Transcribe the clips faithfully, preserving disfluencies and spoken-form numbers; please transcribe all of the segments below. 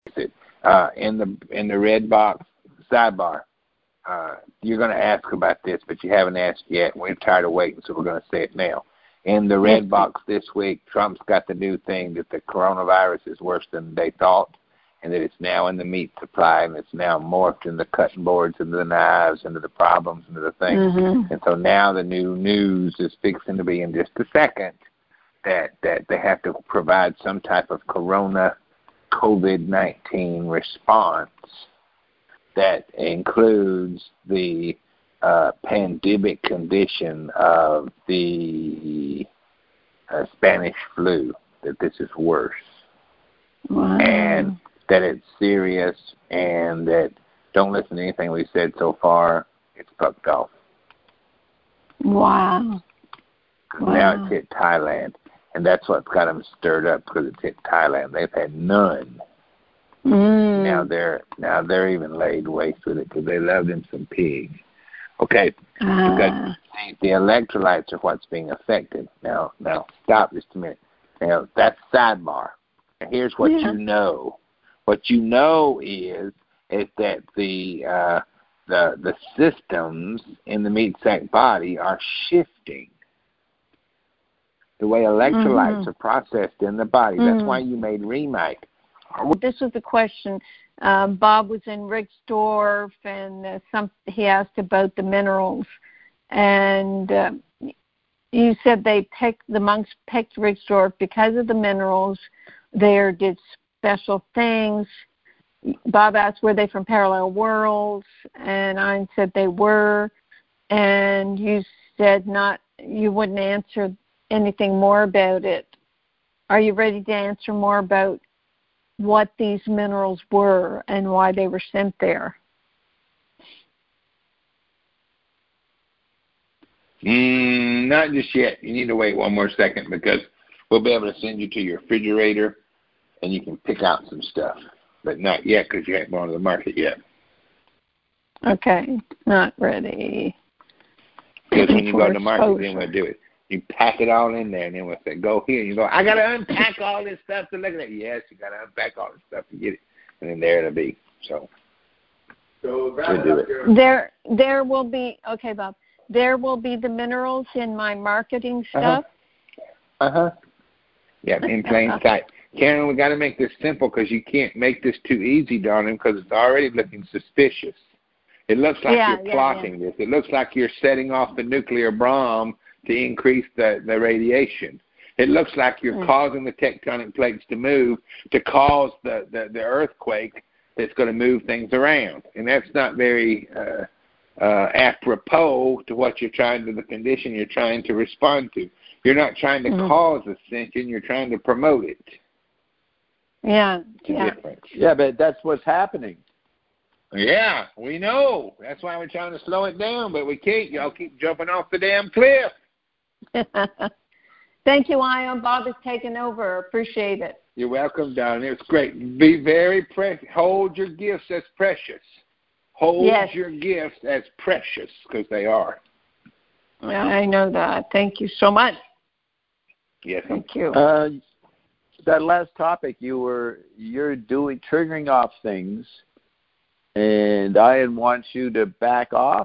it. Uh, in the in the red box sidebar, uh, you're going to ask about this, but you haven't asked yet. We're tired of waiting, so we're going to say it now. In the red box this week, Trump's got the new thing that the coronavirus is worse than they thought, and that it's now in the meat supply, and it's now morphed into the cutting boards, into the knives, into the problems, into the things. Mm-hmm. And so now the new news is fixing to be in just a second that, that they have to provide some type of corona COVID nineteen response that includes the uh, pandemic condition of the uh, Spanish flu, that this is worse. Wow. And that it's serious, and that don't listen to anything we've said so far. It's fucked off. Wow. wow. Now it's hit Thailand, and that's what's got them stirred up, because it's hit Thailand. They've had none. Mm. Now they're now they're even laid waste with it because they love them some pig. Okay, uh. because the, the electrolytes are what's being affected. Now, now stop just a minute. Now that's sidebar. Now here's what yeah. you know. What you know is is that the uh, the the systems in the meat sac body are shifting. The way electrolytes mm-hmm. are processed in the body. Mm-hmm. That's why you made remake. This was the question. Uh, Bob was in Rixdorf, and uh, some he asked about the minerals, and uh, you said they picked the monks picked Rixdorf because of the minerals. They did special things. Bob asked, were they from parallel worlds? And I said they were. And you said not. You wouldn't answer anything more about it. Are you ready to answer more about what these minerals were and why they were sent there? Mm, not just yet. You need to wait one more second, because we'll be able to send you to your refrigerator and you can pick out some stuff. But not yet, because you haven't gone to the market yet. Okay, not ready. Because when you go to the market, then we'll do it. You pack it all in there, and then we'll say, go here. And you go, I got to unpack all this stuff to look at it. Yes, you got to unpack all this stuff to get it. And then there it'll be. So, so we'll do it. There, there will be, okay, Bob, there will be the minerals in my marketing stuff? Uh-huh. Uh-huh. Yeah, in plain sight. Karen, we got to make this simple, because you can't make this too easy, darling, because it's already looking suspicious. It looks like yeah, you're yeah, plotting yeah. this. It looks like you're setting off the nuclear bomb to increase the, the radiation. It looks like you're mm. causing the tectonic plates to move to cause the, the, the earthquake that's going to move things around. And that's not very uh, uh, apropos to what you're trying to, the condition you're trying to respond to. You're not trying to mm. cause ascension, you're trying to promote it. Yeah, it's a yeah. difference. Yeah, but that's what's happening. Yeah, we know. That's why we're trying to slow it down, but we can't. Y'all keep jumping off the damn cliff. Thank you, Ion. Bob has taken over. Appreciate it. You're welcome, darling. It's great. Be very precious. Hold your gifts as precious. Hold yes. your gifts as precious, because they are. Yeah, I know that. Thank you so much. Yes. Thank you. Uh, that last topic, you were you're doing triggering off things, and Ian wants you to back off.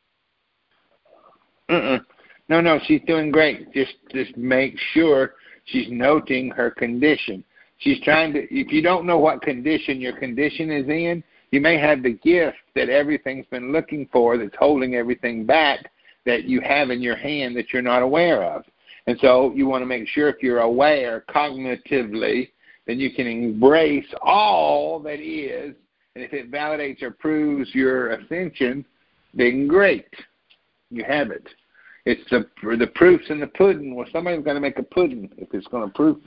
Mm-mm. No, no, she's doing great. Just just make sure she's noting her condition. She's trying to, if you don't know what condition your condition is in, you may have the gift that everything's been looking for that's holding everything back that you have in your hand that you're not aware of. And so you want to make sure if you're aware cognitively, then you can embrace all that is. And if it validates or proves your ascension, then great. You have it. It's the the proof's in the pudding. Well, somebody's got to make a pudding if it's going to proof.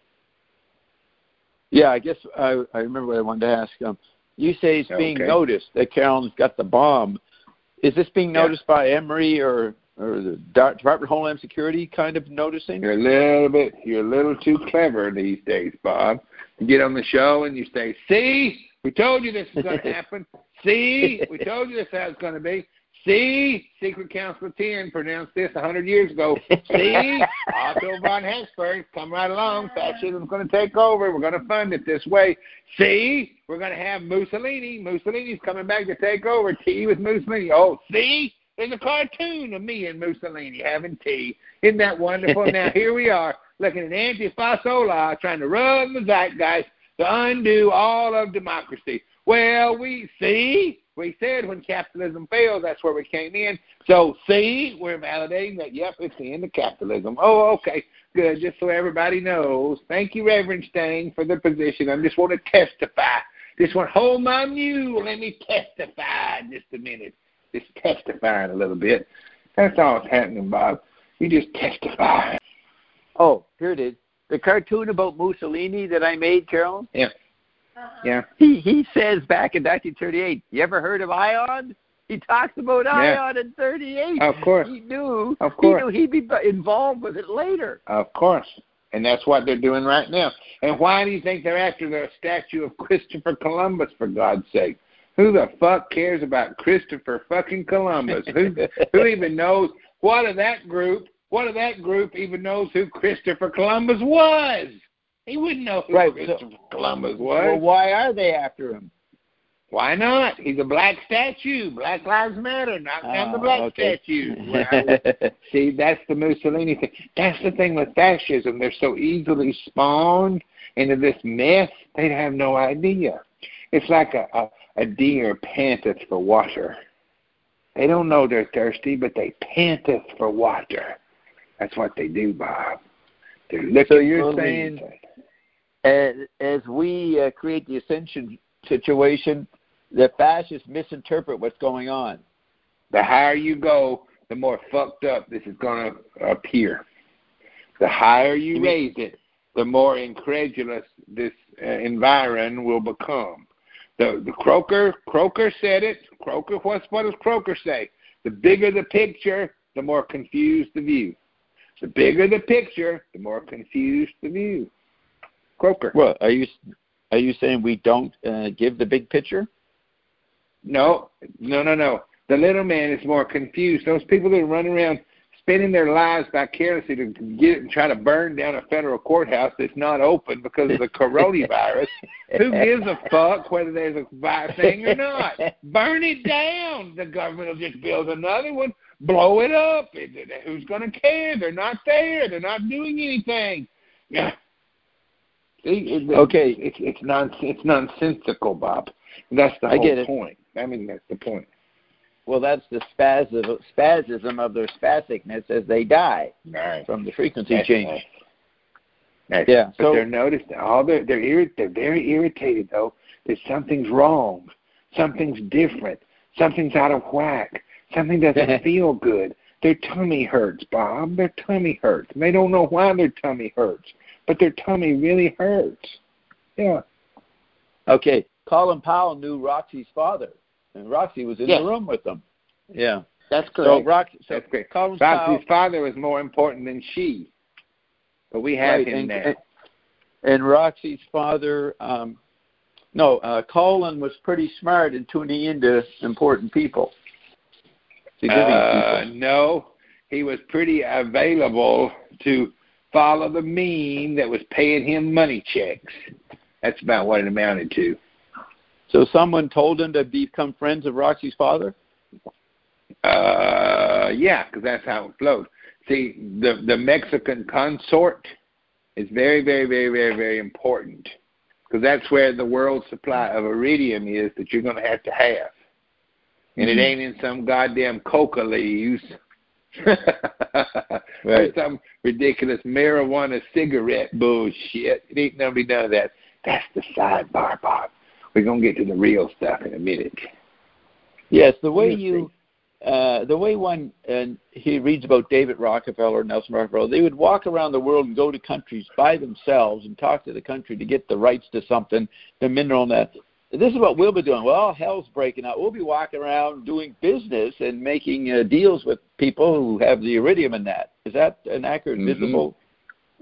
Yeah, I guess I, I remember what I wanted to ask. Um, you say it's being okay. noticed that Carolyn's got the bomb. Is this being noticed yeah. by Emory or, or the Department of Homeland Security kind of noticing? You're a little bit, you're a little too clever these days, Bob. You get on the show and you say, see, we told you this is going to happen. See, we told you this is how it's going to be. See, Secret Council ten pronounced this a hundred years ago. See, Otto von Habsburg, come right along. Fascism's going to take over. We're going to fund it this way. See, we're going to have Mussolini. Mussolini's coming back to take over. Tea with Mussolini. Oh, see, there's a cartoon of me and Mussolini having tea. Isn't that wonderful? Now here we are, looking at Antifa trying to run the zeitgeist to undo all of democracy. Well, we see. We said when capitalism fails, that's where we came in. So, see, we're validating that, yep, it's the end of capitalism. Oh, okay, good, just so everybody knows. Thank you, Reverend Stain, for the position. I just want to testify. Just want to hold my mule. Let me testify in just a minute. Just testifying a little bit. That's all that's happening, Bob. You just testify. Oh, here it is. The cartoon about Mussolini that I made, Carolyn? Yeah. Yeah. He he says back in nineteen thirty-eight, you ever heard of Ion? He talks about yeah. Ion in thirty-eight. Of course. He knew, of course. He knew he'd be involved with it later. Of course. And that's what they're doing right now. And why do you think they're after the statue of Christopher Columbus, for God's sake? Who the fuck cares about Christopher fucking Columbus? who who even knows? What of that group, what of that group even knows who Christopher Columbus was? He wouldn't know who right, Christopher so, Columbus was. Well, why are they after him? Why not? He's a black statue. Black Lives Matter. Knock down oh, the black okay. statue. Well, see, that's the Mussolini thing. That's the thing with fascism. They're so easily spawned into this mess, they'd have no idea. It's like a, a, a deer panteth for water. They don't know they're thirsty, but they panteth for water. That's what they do, Bob. They're looking so you're for saying... reason. As, as we uh, create the ascension situation, the fascists misinterpret what's going on. The higher you go, the more fucked up this is going to appear. The higher you, you raise mean, it, the more incredulous this uh, environ will become. The, the Croker, Croker said it. Croker, what's, what does Croker say? The bigger the picture, the more confused the view. The bigger the picture, the more confused the view. Croker. Well, are you are you saying we don't uh, give the big picture? No, no, no, no. The little man is more confused. Those people that run around spending their lives vicariously to get and try to burn down a federal courthouse that's not open because of the coronavirus. Who gives a fuck whether there's a thing or not? Burn it down. The government will just build another one, blow it up. Who's going to care? They're not there. They're not doing anything. Yeah. See, it, okay, it's it's non it's nonsensical, Bob. That's the I whole get it. point. I mean, that's the point. Well, that's the spasm, spasm of their spasticness as they die right. from the frequency that's change. Nice. Nice. Yeah, but so they're noticed. All they're they're, irri- they're very irritated though that something's wrong, something's different, something's out of whack, something doesn't feel good. Their tummy hurts, Bob. Their tummy hurts. And they don't know why their tummy hurts, but their tummy really hurts. Yeah. Okay. Colin Powell knew Roxy's father, and Roxy was in yes. the room with them. Yeah. That's correct. So Roxy, so That's great. Colin Roxy's Powell, father was more important than she, but we have right, him and, now. And, and Roxy's father, um, no, uh, Colin was pretty smart in tuning into important people. Uh, no, he was pretty available to follow the mean that was paying him money checks. That's about what it amounted to. So someone told him to become friends of Roxy's father? Uh, yeah, because that's how it flowed. See, the the Mexican consort is very, very, very, very, very important because that's where the world supply of iridium is that you're going to have to have. And mm-hmm. it ain't in some goddamn coca leaves right. or some ridiculous marijuana cigarette bullshit. It ain't going to be none of that. That's the sidebar, Bob. We're going to get to the real stuff in a minute. Yes, the way you, uh, the way one, and he reads about David Rockefeller, Nelson Rockefeller, they would walk around the world and go to countries by themselves and talk to the country to get the rights to something, the mineral net. This is what we'll be doing. Well, hell's breaking out. We'll be walking around doing business and making uh, deals with people who have the iridium in that. Is that an accurate, mm-hmm. visible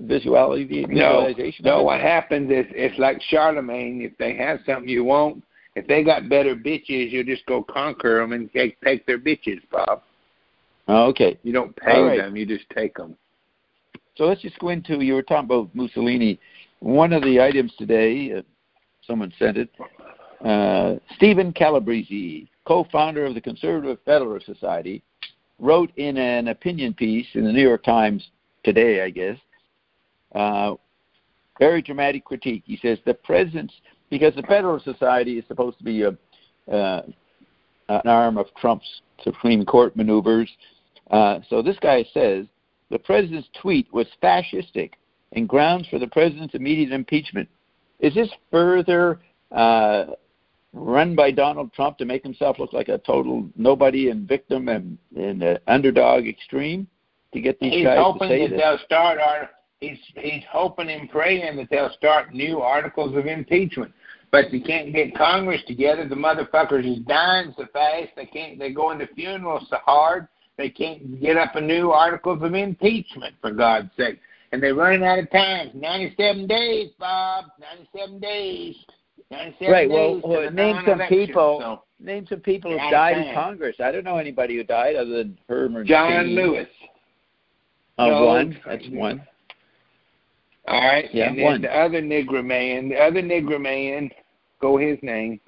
visuality, visualization? No, no. What happens is it's like Charlemagne. If they have something you want, If they got better bitches, you'll just go conquer them and take, take their bitches, Bob. Oh, okay. You don't pay right. them, you just take them. So let's just go into, you were talking about Mussolini. One of the items today, uh, someone sent it, uh, Stephen Calabrese, co-founder of the Conservative Federalist Society, wrote in an opinion piece in the New York Times today, I guess, uh, very dramatic critique. He says the president's, because the Federalist Society is supposed to be a, uh, an arm of Trump's Supreme Court maneuvers. Uh, so this guy says the president's tweet was fascistic and grounds for the president's immediate impeachment. Is this further uh, run by Donald Trump to make himself look like a total nobody and victim and, and uh, underdog extreme to get these he's guys hoping to say that this? they'll start our, he's, he's hoping and praying that they'll start new articles of impeachment. But they can't get Congress together. The motherfuckers is dying so fast. They can't. They're going to funerals so hard. They can't get up a new articles of impeachment, for God's sake. And they're running out of time. ninety-seven days, Bob. ninety-seven days. ninety-seven right. days Well, well name some people. So name some people who died in Congress. I don't know anybody who died other than Herman. John Lewis. Oh, no, one. That's one. All right. Yeah, and then one. the other Negro man. The other Negro man. Go his name.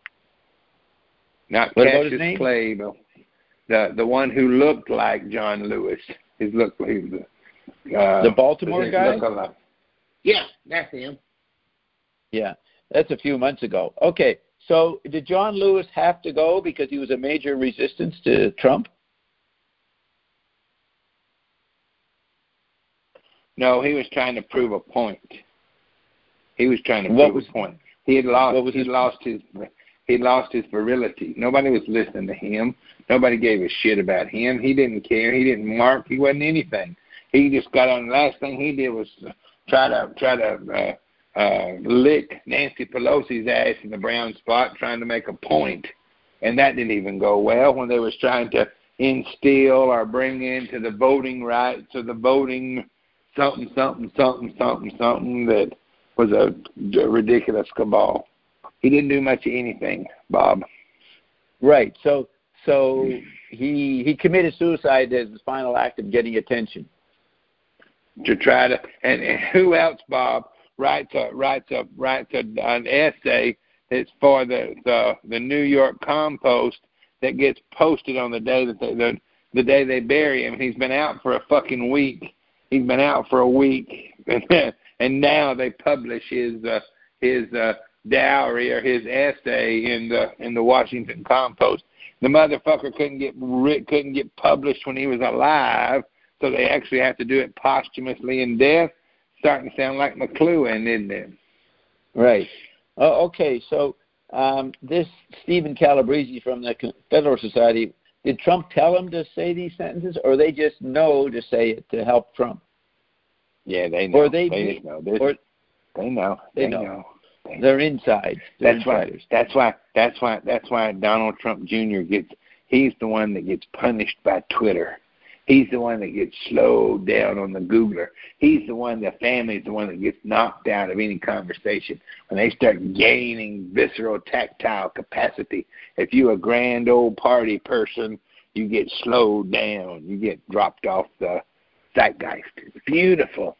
Not what Cassius about his name? Clay, but the the one who looked like John Lewis. His look. He was uh, the Baltimore guy. Yeah, that's him. Yeah, that's a few months ago. Okay, so did John Lewis have to go because he was a major resistance to Trump? No, he was trying to prove a point. He was trying to what prove was, a point. He had lost. What was he his lost his. He lost his virility. Nobody was listening to him. Nobody gave a shit about him. He didn't care. He didn't mark. He wasn't anything. He just got on. The last thing he did was try to try to uh, uh, lick Nancy Pelosi's ass in the brown spot, trying to make a point, and that didn't even go well when they was trying to instill or bring into the voting rights or the voting something something something something something that was a, a ridiculous cabal. He didn't do much of anything, Bob. Right. So so he he committed suicide as his final act of getting attention. To try to and, and who else, Bob, writes a writes a writes a, an essay that's for the, the the New York Compost that gets posted on the day that they, the the day they bury him. He's been out for a fucking week. He's been out for a week, and now they publish his uh, his uh, dowry or his essay in the in the Washington Compost. The motherfucker couldn't get couldn't get published when he was alive, so they actually have to do it posthumously in death. Starting to sound like McLuhan, isn't it? Right. Oh, okay. So um, this Stephen Calabrese from the Federalist Society. Did Trump tell him to say these sentences, or they just know to say it to help Trump? Yeah, they know. Or they, they just know. They're, or they know. They, they know. know. They They're inside. They're that's why. That's why. That's why. That's why Donald Trump Junior gets. He's the one that gets punished by Twitter. He's the one that gets slowed down on the Googler. He's the one. The family's the one that gets knocked out of any conversation when they start gaining visceral, tactile capacity. If you're a grand old party person, you get slowed down. You get dropped off the zeitgeist. It's beautiful.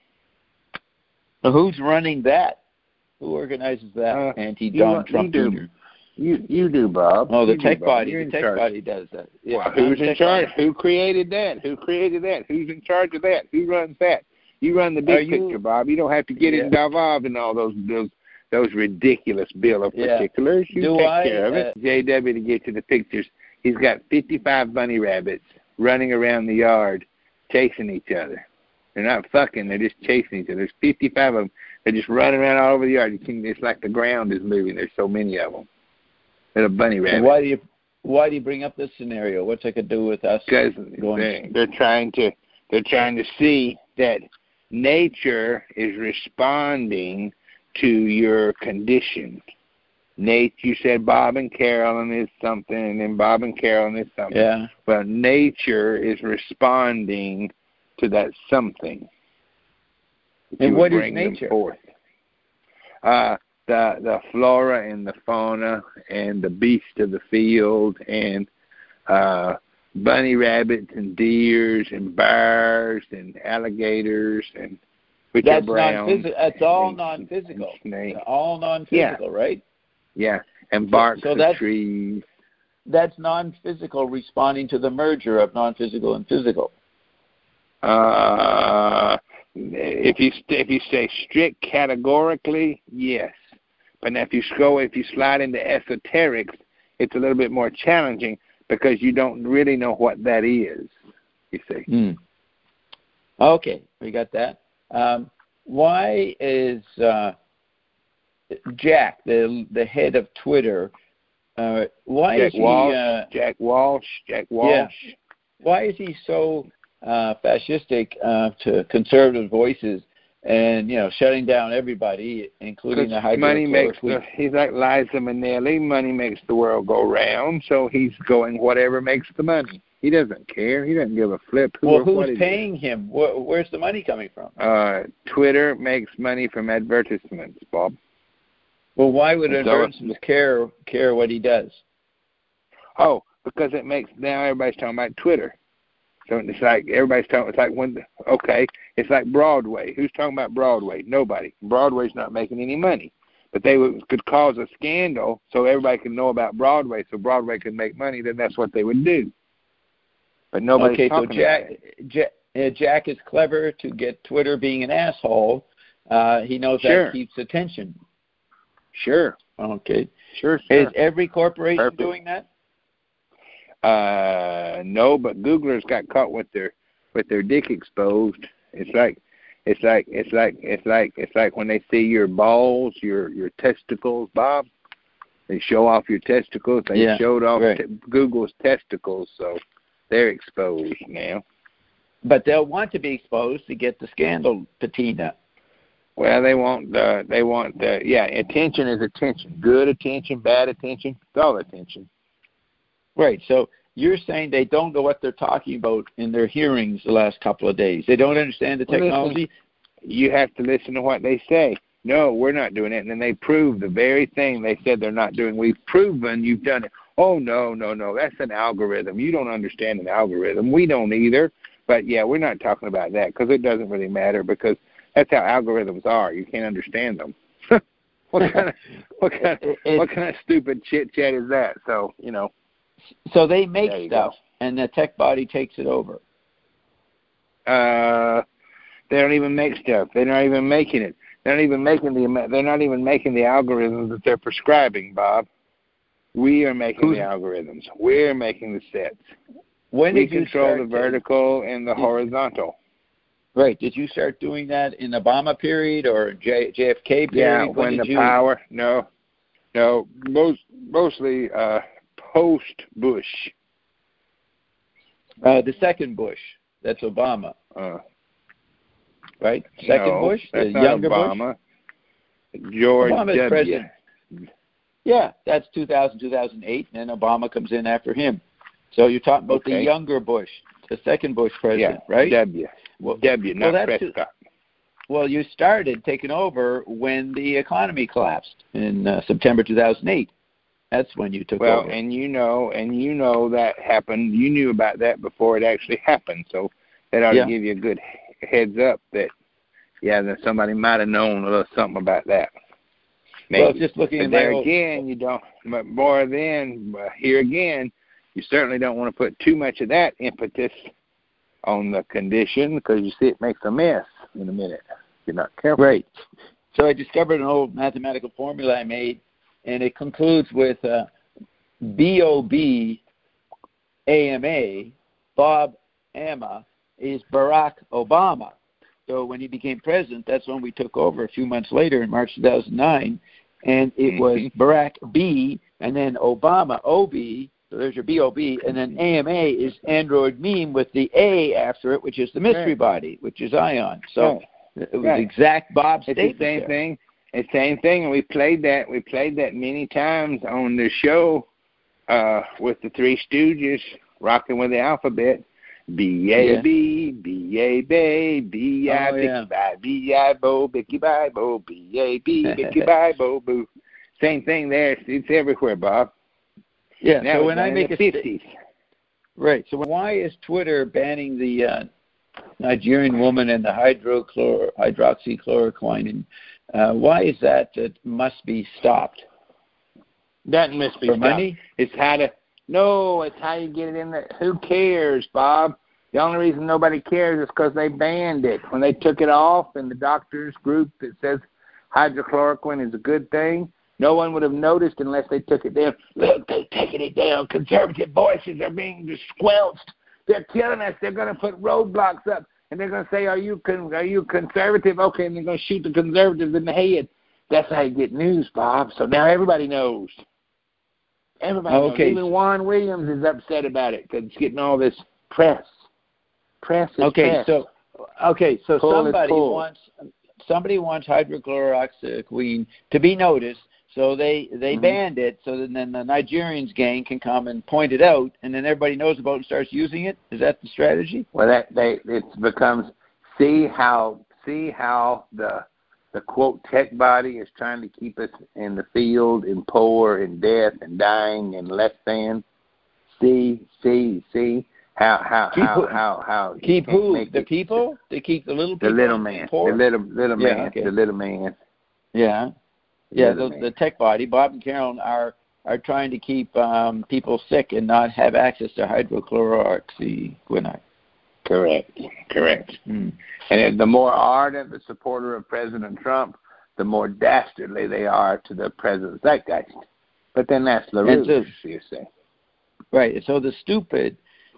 So who's running that? Who organizes that Uh, anti-Donald you, Trump you Junior? You you do, Bob. Oh, the you tech do, body. You're The tech charge. body does that. Yeah, Well, who's in charge? Body. Who created that? Who created that? Who's in charge of that? Who runs that? You run the big you, picture, Bob. You don't have to get yeah. involved in all those those those ridiculous bill of yeah. particulars. You do take I, care of it. uh, J W to get to the pictures. He's got fifty-five bunny rabbits running around the yard, chasing each other. They're not fucking. They're just chasing each other. There's fifty-five of them. They're just running around all over the yard. You can, it's like the ground is moving. There's so many of them. They're a bunny rabbit. Why do you Why do you bring up this scenario? What's it could do with us? Because going they're, they're trying to they're trying to see that nature is responding to your condition. Nate, you said Bob and Carolyn is something, and then Bob and Carolyn is something. Yeah. But nature is responding to that something. And You what is bring them nature? forth. Uh, the the flora and the fauna and the beast of the field and uh, bunny rabbits and deers and bears and alligators and which that's are brown. Non-phys- that's all and, non-physical. And snake. All non-physical, yeah. right? Yeah, and bark so, so of that's, trees. That's non-physical responding to the merger of non-physical and physical. Uh, if you if you say strict categorically, yes. But now if you go if you slide into esoterics, it's a little bit more challenging because you don't really know what that is. You see. Mm. Okay, we got that. Um, why is uh, Jack, the the head of Twitter, uh, why Jack is he Walsh, uh, Jack Walsh, Jack Walsh? Yeah. Why is he so uh, fascistic uh, to conservative voices and you know shutting down everybody, including the hydrochloroquine? Money makes the, he's like Liza Minnelli. Money makes the world go round, so he's going whatever makes the money. He doesn't care. He doesn't give a flip. Who well, or who's paying is. him? Where, where's the money coming from? Uh, Twitter makes money from advertisements, Bob. Well, why would so advertisements care care what he does? Oh, because it makes now everybody's talking about Twitter. So it's like everybody's talking. It's like when okay, it's like Broadway. Who's talking about Broadway? Nobody. Broadway's not making any money, but they would, could cause a scandal so everybody can know about Broadway, so Broadway could make money. Then that's what they would do. But nobody's okay, talking so Jack, about it. Jack, uh, Jack is clever to get Twitter being an asshole. Uh, he knows sure. that keeps attention. Sure. Okay. Sure. sure. Is every corporation Perfect. doing that? Uh, no, but Googlers got caught with their with their dick exposed. It's like it's like it's like it's like it's like when they see your balls, your your testicles, Bob. They show off your testicles. They yeah, showed off right. t- Google's testicles, so they're exposed now. But they'll want to be exposed to get the scandal patina. Well, they want the they want the yeah. Attention is attention. Good attention, bad attention, it's all attention. Right. So you're saying they don't know what they're talking about in their hearings the last couple of days. They don't understand the technology. Well, listen, you have to listen to what they say. No, we're not doing it. And then they prove the very thing they said they're not doing. We've proven you've done it. Oh, no, no, no. That's an algorithm. You don't understand an algorithm. We don't either. But, yeah, we're not talking about that because it doesn't really matter because that's how algorithms are. You can't understand them. what kind of what kind of, what kind of stupid chit chat is that? So, you know. So they make stuff, go. and the tech body takes it over. Uh, they don't even make stuff. They're not even making it. They're not even making the. They're not even making the algorithms that they're prescribing, Bob. We are making Who's, the algorithms. We're making the sets. When we did you control start the vertical and the did, horizontal. Right. Did you start doing that in Obama period or J, J F K period? Yeah, when, when the you... power. No, no. Most mostly uh, post Bush. Uh, the second Bush. That's Obama. Uh, right. Second no, Bush. That's the not younger Obama. Bush. George Obama's W. president. Yeah, that's two thousand, two thousand eight, and then Obama comes in after him. So you're talking about okay. the younger Bush, the second Bush president, yeah, right? W. Well, W, not well, Prescott. Too, well, you started taking over when the economy collapsed in uh, September two thousand eight. That's when you took well, over. Well, and you know, and you know that happened. You knew about that before it actually happened. So that ought yeah. to give you a good heads up that, yeah, that somebody might have known a little something about that. Maybe. Well, just looking but at there my again, old... you don't. But more than uh, here again, you certainly don't want to put too much of that impetus on the condition because you see it makes a mess in a minute if you're not careful. Right. So I discovered an old mathematical formula I made, and it concludes with uh, B O B A M A, Bob Ama, is Barack Obama. So when he became president, that's when we took over a few months later in March two thousand nine, and it was mm-hmm. Barack B, and then Obama, O B, so there's your B O B, and then A M A is Android Meme with the A after it, which is the mystery right. body, which is Ion. So right. it was right. exact Bob's it's statement the same there. thing. It's the same thing, and we played that. We played that many times on the show uh, with the Three Stooges, rocking with the alphabet. B A B, B A B, B I Bicky Bye, B I Bo, Bicky Bye Bo, B A B, Bicky Bye Bo Boo. Same thing there. It's everywhere, Bob. Yeah. Now so when I make a fifties, right. So why is Twitter banning the uh, Nigerian woman and the hydrochlor hydroxychloroquine? Uh, why is that? It must be stopped. That must be for stopped. Money. It's how to. No, it's how you get it in there. Who cares, Bob? The only reason nobody cares is because they banned it. When they took it off in the doctors group that says hydrochloroquine is a good thing, no one would have noticed unless they took it down. Look, they're taking it down. Conservative voices are being squelched. They're killing us. They're going to put roadblocks up, and they're going to say, are you con- are you conservative? Okay, and they're going to shoot the conservatives in the head. That's how you get news, Bob. So now everybody knows. Everybody okay. knows. Even Juan Williams is upset about it because it's getting all this press. Press is okay, press. so okay, so pull somebody wants somebody wants hydrochloroquine to be noticed, so they they mm-hmm. banned it, so then, then the Nigerians gang can come and point it out, and then everybody knows about it and starts using it. Is that the strategy? Well, that they it becomes see how see how the the quote tech body is trying to keep us in the field, in poor, in death, and dying, and less than. See, see, see. How how keep how, who, how how keep who the it, people to keep the little people the little man poor? the little little yeah, man okay. the little man yeah yeah the, the, the tech body Bob and Carolyn are are trying to keep um, people sick and not have access to hydrochloroquine. Correct, correct. Mm. And the more ardent the supporter of President Trump, the more dastardly they are to the president's zeitgeist. But then that's LaRouche, so, you say. Right. So the stupid.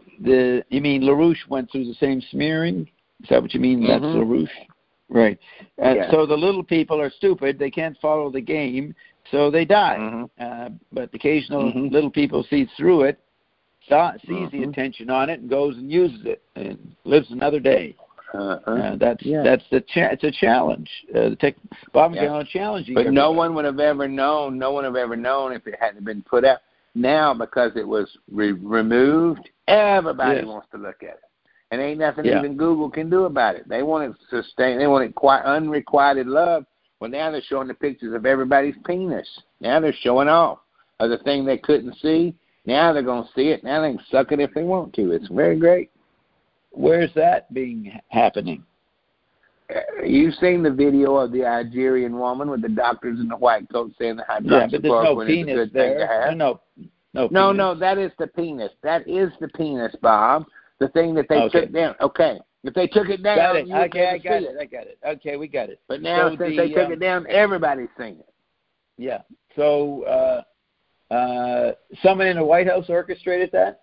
The you mean LaRouche went through the same smearing? Is that what you mean? That's mm-hmm. LaRouche, right? Uh, yeah. So the little people are stupid; they can't follow the game, so they die. Mm-hmm. Uh, but the occasional mm-hmm. little people see through it, saw, sees mm-hmm. the attention on it, and goes and uses it, and lives another day. Uh-huh. Uh, that's yeah. that's the cha- it's a challenge. Uh, the tech, Bob and yeah. Carolyn challenging. But everybody. no one would have ever known. No one would have ever known if it hadn't been put out. Now, because it was re- removed, everybody yes. wants to look at it, and ain't nothing yeah. even Google can do about it. They want it sustained. They want it quite unrequited love. Well, now they're showing the pictures of everybody's penis. Now they're showing off of the thing they couldn't see. Now they're going to see it. Now they can suck it if they want to. It's very great. Where's that being happening? Uh, you've seen the video of the Algerian woman with the doctors in the white coat saying the yeah, but there's no hydroxychloroquine penis is a good there. thing to have. No, no, no, no, penis. no, that is the penis. That is the penis, Bob. The thing that they okay. took down. Okay, if they took it down, got it. you Okay, I got see it. I got it. Okay, we got it. But now so since the, they took um, it down, everybody's seen it. Yeah. So uh, uh, someone in the White House orchestrated that?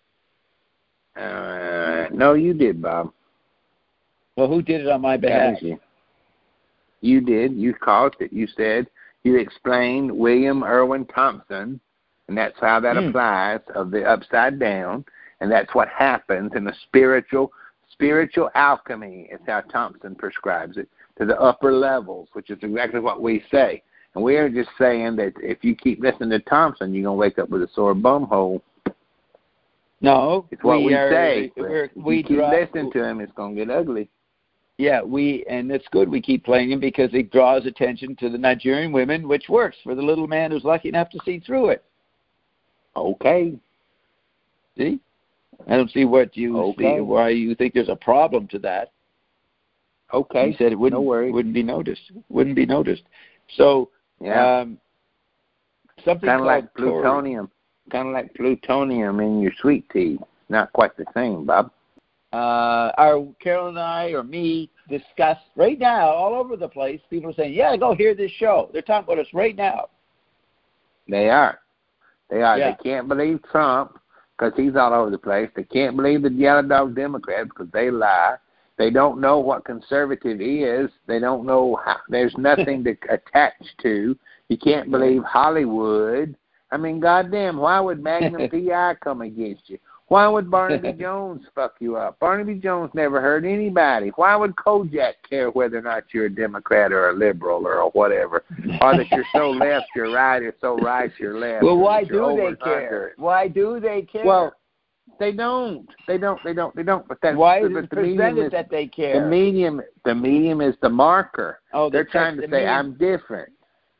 Uh, no, you did, Bob. Well, who did it on my behalf? You. you did. You called it. You said you explained William Irwin Thompson, and that's how that mm. applies of the upside down, and that's what happens in the spiritual spiritual alchemy. Is how Thompson prescribes it to the upper levels, which is exactly what we say. And we are just saying that if you keep listening to Thompson, you're gonna wake up with a sore bum hole. No, it's what we, we are, say. We're, if we you keep draw, listening to him, it's gonna get ugly. Yeah, we and it's good we keep playing him because it draws attention to the Nigerian women, which works for the little man who's lucky enough to see through it. Okay. See, I don't see what you okay. see why you think there's a problem to that. Okay. You said it wouldn't no worries. wouldn't be noticed. Wouldn't be noticed. So yeah, um, something kind of like Tori. plutonium, kind of like plutonium in your sweet tea. Not quite the same, Bob. Uh, our Carol and I or me discuss right now all over the place. People are saying, "Yeah, go hear this show." They're talking about us right now. They are. They are. Yeah. They can't believe Trump because he's all over the place. They can't believe the yellow dog Democrats because they lie. They don't know what conservative is. They don't know how. There's nothing to attach to. You can't believe Hollywood. I mean, goddamn, why would Magnum P I come against you? Why would Barnaby Jones fuck you up? Barnaby Jones never hurt anybody. Why would Kojak care whether or not you're a Democrat or a liberal or whatever? Or that you're so left, you're right, or so right, you're left. Well, why do they care? Why do they care? Well, they don't. They don't. They don't. They don't. But that's why is the, it the medium presented is, that they care? The medium, the medium is the marker. Oh, they're the trying to the say medium. I'm different.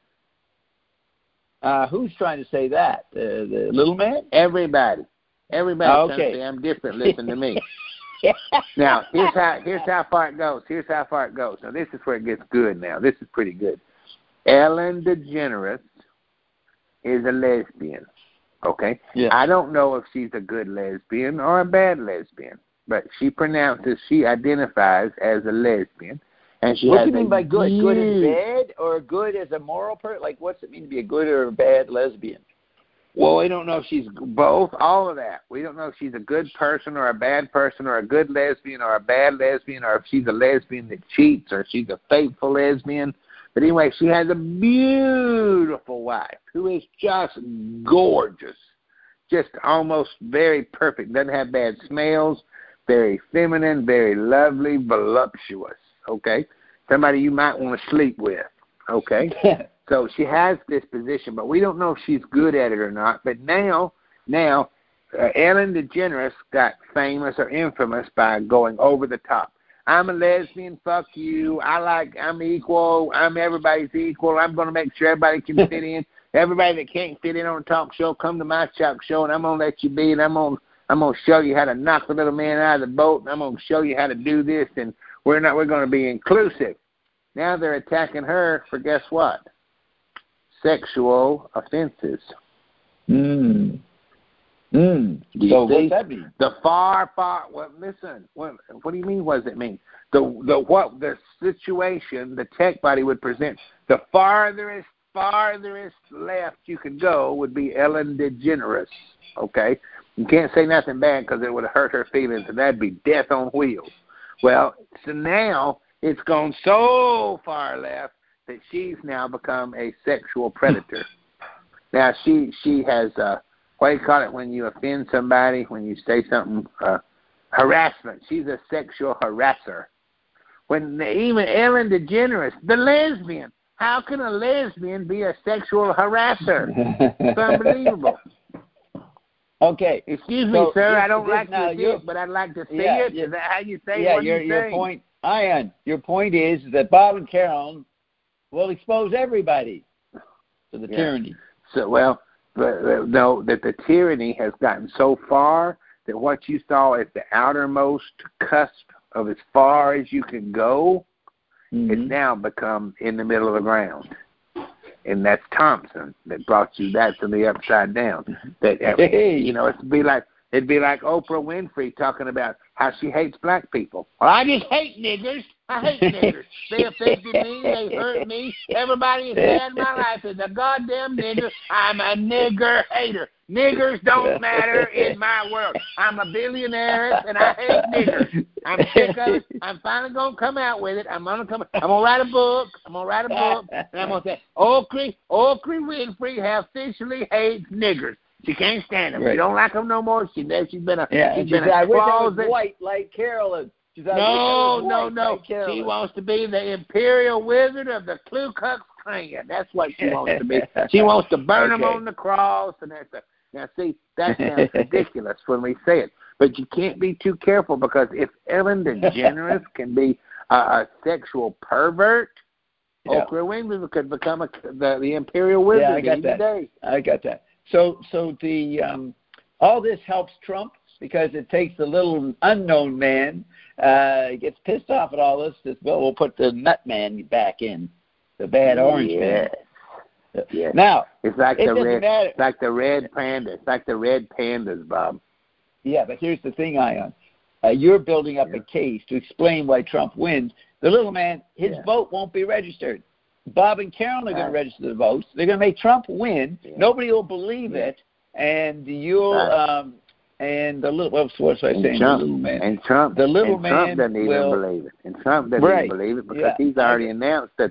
Uh, who's trying to say that? Uh, the little man? Everybody. Everybody Oh, trying to okay. say I'm different. Listen to me. Now, here's how here's how far it goes. Here's how far it goes. Now, this is where it gets good now. This is pretty good. Ellen DeGeneres is a lesbian, okay? Yeah. I don't know if she's a good lesbian or a bad lesbian, but she pronounces, she identifies as a lesbian. And she what has do you mean by good? huge, Good as bad or good as a moral person? Like, what's it mean to be a good or a bad lesbian? Well, we don't know if she's both, all of that. We don't know if she's a good person or a bad person or a good lesbian or a bad lesbian or if she's a lesbian that cheats or she's a faithful lesbian. But anyway, she has a beautiful wife who is just gorgeous, just almost very perfect, doesn't have bad smells, very feminine, very lovely, voluptuous, okay? Somebody you might want to sleep with, okay? So she has this position, but we don't know if she's good at it or not. But now, now, uh, Ellen DeGeneres got famous or infamous by going over the top. I'm a lesbian, fuck you. I like, I'm equal. I'm everybody's equal. I'm going to make sure everybody can fit in. Everybody that can't fit in on a talk show, come to my talk show, and I'm going to let you be, and I'm going to I'm going to show you how to knock the little man out of the boat, and I'm going to show you how to do this, and we're not, we're going to be inclusive. Now they're attacking her for guess what? Sexual offenses. Mm. Mm. So what's that mean? The far, far. Well, listen. What, what do you mean? What does it mean? The the what the situation the tech body would present. The farthest farthest left you could go would be Ellen DeGeneres. Okay, you can't say nothing bad because it would hurt her feelings, and that'd be death on wheels. Well, so now it's gone so far left that she's now become a sexual predator. Now she she has uh, what do you call it when you offend somebody, when you say something, uh, harassment. She's a sexual harasser. When even Ellen DeGeneres, the lesbian, how can a lesbian be a sexual harasser? It's unbelievable. Okay. Excuse me, so sir. this, I don't this, like now to it, but I'd like to see yeah, it. Yeah, is that how you say yeah, what your, you your say? point, Ian, your point is that Bob and Carolyn will expose everybody to the yeah. tyranny. So, well, uh, no, that the tyranny has gotten so far that what you saw at the outermost cusp of as far as you can go, mm-hmm. it's now become in the middle of the ground. And that's Thompson that brought you that to the upside down. That hey. You know, it'd be like it'd be like Oprah Winfrey talking about how she hates black people. Well, I just hate niggers. I hate niggers. They affected me. They hurt me. Everybody has had in my life is a goddamn nigger. I'm a nigger hater. Niggers don't matter in my world. I'm a billionaire and I hate niggers. I'm sick of it. I'm finally gonna come out with it. I'm gonna come. I'm gonna write a book. I'm gonna write a book, and I'm gonna say Oprah Oprah Winfrey officially hates niggers. She can't stand them. Right. She don't like them no more. She she's been a yeah. She's She been said, a I wish I closet. was white like Carolyn. She said, no, no, white, no. like Carolyn. She wants to be the imperial wizard of the Ku Klux Klan. That's what she wants to be. She wants to burn okay. them on the cross, and that's a, now see that sounds ridiculous when we say it. But you can't be too careful because if Ellen DeGeneres can be a, a sexual pervert, yeah. Oprah Winfrey could become a, the, the imperial wizard yeah, I got any that. day. I got that. So, so the um, all this helps Trump because it takes the little unknown man. Uh, he gets pissed off at all this. This well, we'll put the nut man back in, the bad orange yes. man. Yes. Now it's like it the red, matter. it's like the red panda. It's like the red pandas, Bob. Yeah, but here's the thing, Ion. Uh, you're building up yeah. a case to explain why Trump wins. The little man, his yeah. vote won't be registered. Bob and Carolyn are going to register the votes. They're going to make Trump win. Yeah. Nobody will believe yeah. it, and you'll right. um, and the little what's what's I saying? Trump, the little man and Trump, the little and man Trump doesn't will, even believe it, and Trump doesn't right. even believe it because yeah. he's already announced that the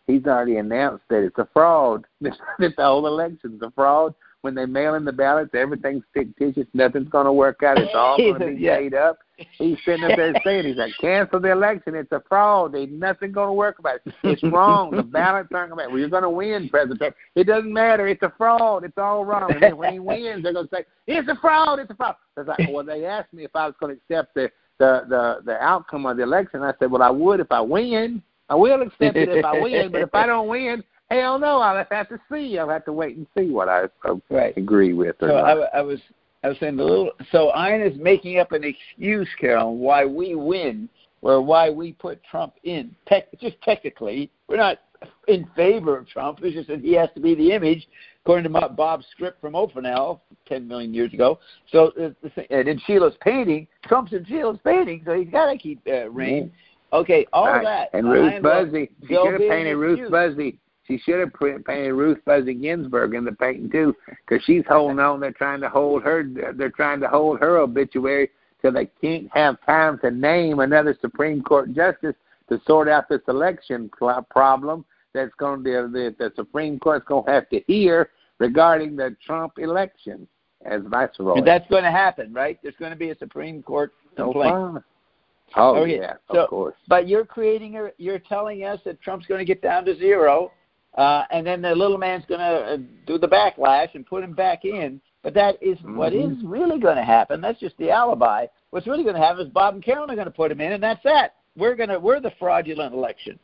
he's already announced that it's a fraud. that the whole election's a fraud. When they mail in the ballots, everything's fictitious. Nothing's going to work out. It's all going to be yeah. made up. He's sitting up there saying, he's like, cancel the election. It's a fraud. There's nothing going to work about it. It's wrong. The ballots aren't going to Well, you're going to win, President Trump. It doesn't matter. It's a fraud. It's all wrong. And then when he wins, they're going to say, it's a fraud. It's a fraud. It's like, well, they asked me if I was going to accept the, the, the, the outcome of the election. I said, well, I would if I win. I will accept it if I win. But if I don't win, hell no, I'll have to see. I'll have to wait and see what I uh, right. agree with. Or so not. I, I was I was saying the little. So Ian is making up an excuse, Carolyn, why we win or why we put Trump in. Tech, just technically, we're not in favor of Trump. It's just that he has to be the image, according to Bob's script from Ophenel ten million years ago. So uh, and in Sheila's painting, Trump's in Sheila's painting, so he's got to keep uh, reign. Mm-hmm. Okay, all right. that. And uh, Ruth Buzzy, she should have painted Ruth excuse. Buzzy. She should have painted Ruth Buzzy Ginsburg in the painting too, because she's holding on. They're trying to hold her. They're trying to hold her obituary till they can't have time to name another Supreme Court justice to sort out this election problem that's going to the, the Supreme Court's going to have to hear regarding the Trump election as viceroy. And that's going to happen, right? There's going to be a Supreme Court complaint. Oh, oh okay. yeah, so, of course. But you're creating a, you're telling us that Trump's going to get down to zero, uh, and then the little man's going to uh, do the backlash and put him back in. But that is mm-hmm. what is really going to happen. That's just the alibi. What's really going to happen is Bob and Carolyn are going to put him in, and that's that. We're going to we're the fraudulent election.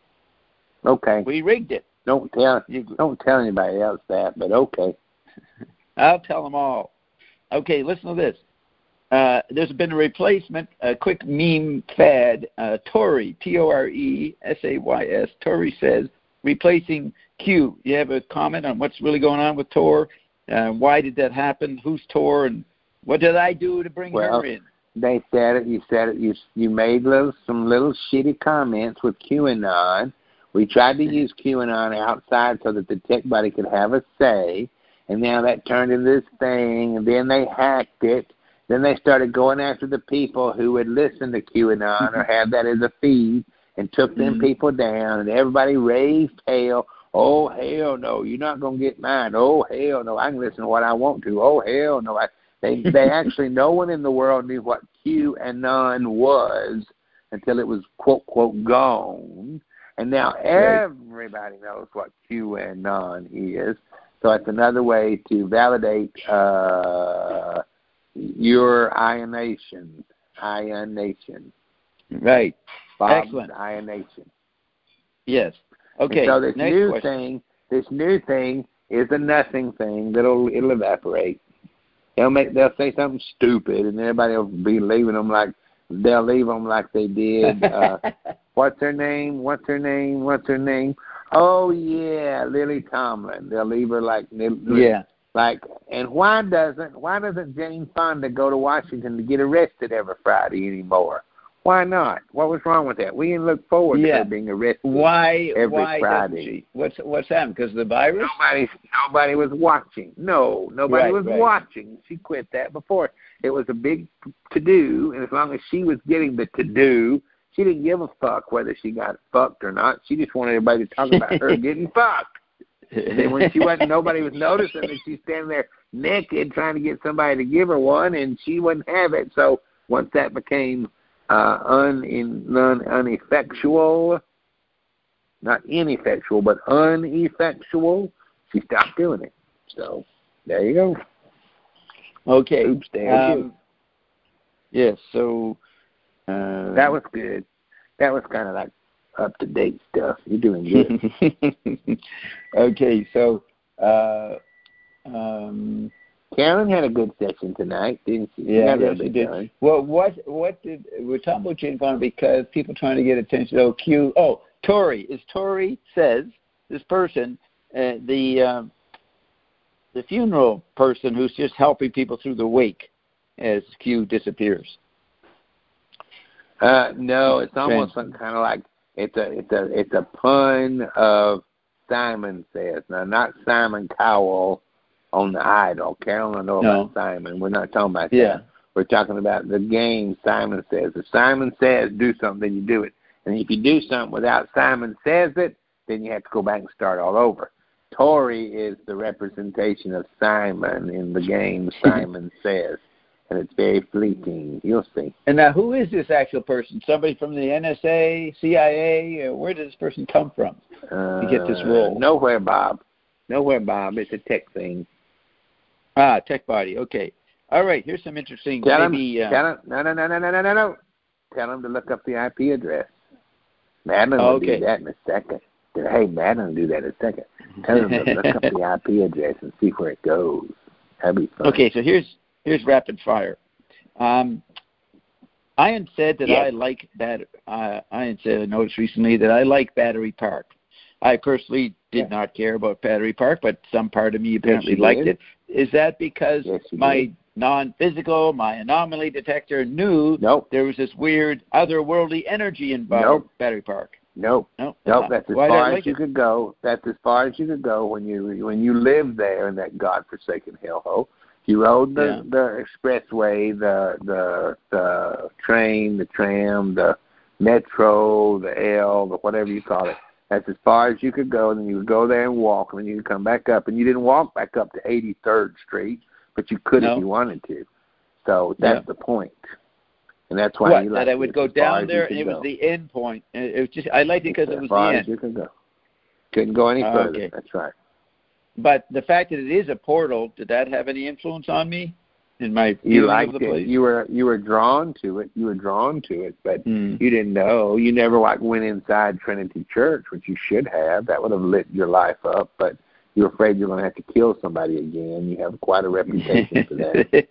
Okay. We rigged it. Don't tell you don't tell anybody else that, but okay. I'll tell them all. Okay, listen to this. Uh, there's been a replacement, a quick meme fad. Uh, Tory, T O R E S A Y S. Tory says replacing Q. You have a comment on what's really going on with Tor? Uh, why did that happen? Who's Tor, and what did I do to bring well, her in? They said it. You said it. You you made little some little shitty comments with QAnon. We tried to use QAnon outside so that the tech body could have a say, and now that turned into this thing, and then they hacked it. Then they started going after the people who would listen to QAnon or have that as a feed and took them mm-hmm. people down, and everybody raised hell. Oh, hell no, you're not going to get mine. Oh, hell no, I can listen to what I want to. Oh, hell no. I, they they actually, no one in the world knew what QAnon was until it was, quote, quote, gone. And now everybody knows what QAnon is. So it's another way to validate uh, your ionation. Ionation. Right. Bob's Excellent. Ionation. Yes. Okay. And so this Next new question. thing, this new thing is a nothing thing that'll it'll evaporate. They'll make they'll say something stupid, and everybody will be leaving them like they'll leave them like they did. Uh, what's her name? What's her name? What's her name? Oh yeah, Lily Tomlin. They'll leave her like yeah. Like, and why doesn't why doesn't Jane Fonda go to Washington to get arrested every Friday anymore? Why not? What was wrong with that? We didn't look forward yeah. to her being arrested. Why? Every why Friday. She, what's what's happened? Because of the virus? Nobody, nobody was watching. No, nobody right, was right. watching. She quit that before. It was a big to do, and as long as she was getting the to do, she didn't give a fuck whether she got fucked or not. She just wanted everybody to talk about her getting fucked. And then when she wasn't, nobody was noticing that she's standing there naked trying to get somebody to give her one, and she wouldn't have it. So once that became uh, un, in, non uneffectual, not ineffectual, but uneffectual, she stopped doing it. So there you go. Okay. Oops, there um, yes. So uh, that was good. That was kind of like up to date stuff. You're doing good. Okay, so uh, um, Karen had a good session tonight, didn't she? Yeah, yeah, she did. Time. Well, what what did we're talking about Jane Fonda because people trying to get attention. Oh, Q. Oh, Tory is Tory says this person uh, the uh, the funeral person who's just helping people through the wake as Q disappears. Uh, no, it's almost kind of like. It's a it's a it's a pun of Simon Says. Now, not Simon Cowell on the Idol. Carolyn will know no. about Simon. We're not talking about yeah. that. We're talking about the game Simon Says. If Simon says do something, then you do it. And if you do something without Simon Says it, then you have to go back and start all over. Tory is the representation of Simon in the game. Simon Says, and it's very fleeting. You'll see. And now, who is this actual person? Somebody from the N S A, C I A? Or where does this person come from uh, to get this role? Nowhere, Bob. Nowhere, Bob. It's a tech thing. Ah, tech body. Okay. All right. Here's some interesting. Tell maybe, him. Uh, tell him. No, no, no, no, no, no, no, no. Tell him to look up the I P address. Madeline will okay. do that in a second. Hey, Madeline will do that in a second. Tell him to look up the I P address and see where it goes. That'd be fun. Okay, so here's here's rapid fire. Um, Ian said that yes. I like bat. Uh, Ian said I noticed recently that I like Battery Park. I personally did yeah. not care about Battery Park, but some part of me apparently yes, liked did. it. Is that because yes, my did. non-physical, my anomaly detector knew nope. there was this weird otherworldly energy involved nope. in Battery Park? Nope. Nope. Nope. That's as Why far like as you it? could go. That's as far as you could go when you when you lived there in that godforsaken hellhole. You rode the, yeah. the expressway, the the the train, the tram, the metro, the L, the whatever you call it. That's as far as you could go, and then you would go there and walk, and then you would come back up. And you didn't walk back up to eighty-third Street, but you could no. if you wanted to. So that's yeah. the point. And that's why what, you that liked I would it, go down there, and it was the end point. It was just I liked it because it was as far the as end. You could go. Couldn't go any uh, further. Okay. That's right. But the fact that it is a portal, did that have any influence on me in my you feeling liked of the it. place? You were you were drawn to it. You were drawn to it, but mm. you didn't know. You never like went inside Trinity Church, which you should have. That would have lit your life up. But you're afraid you're going to have to kill somebody again. You have quite a reputation for that.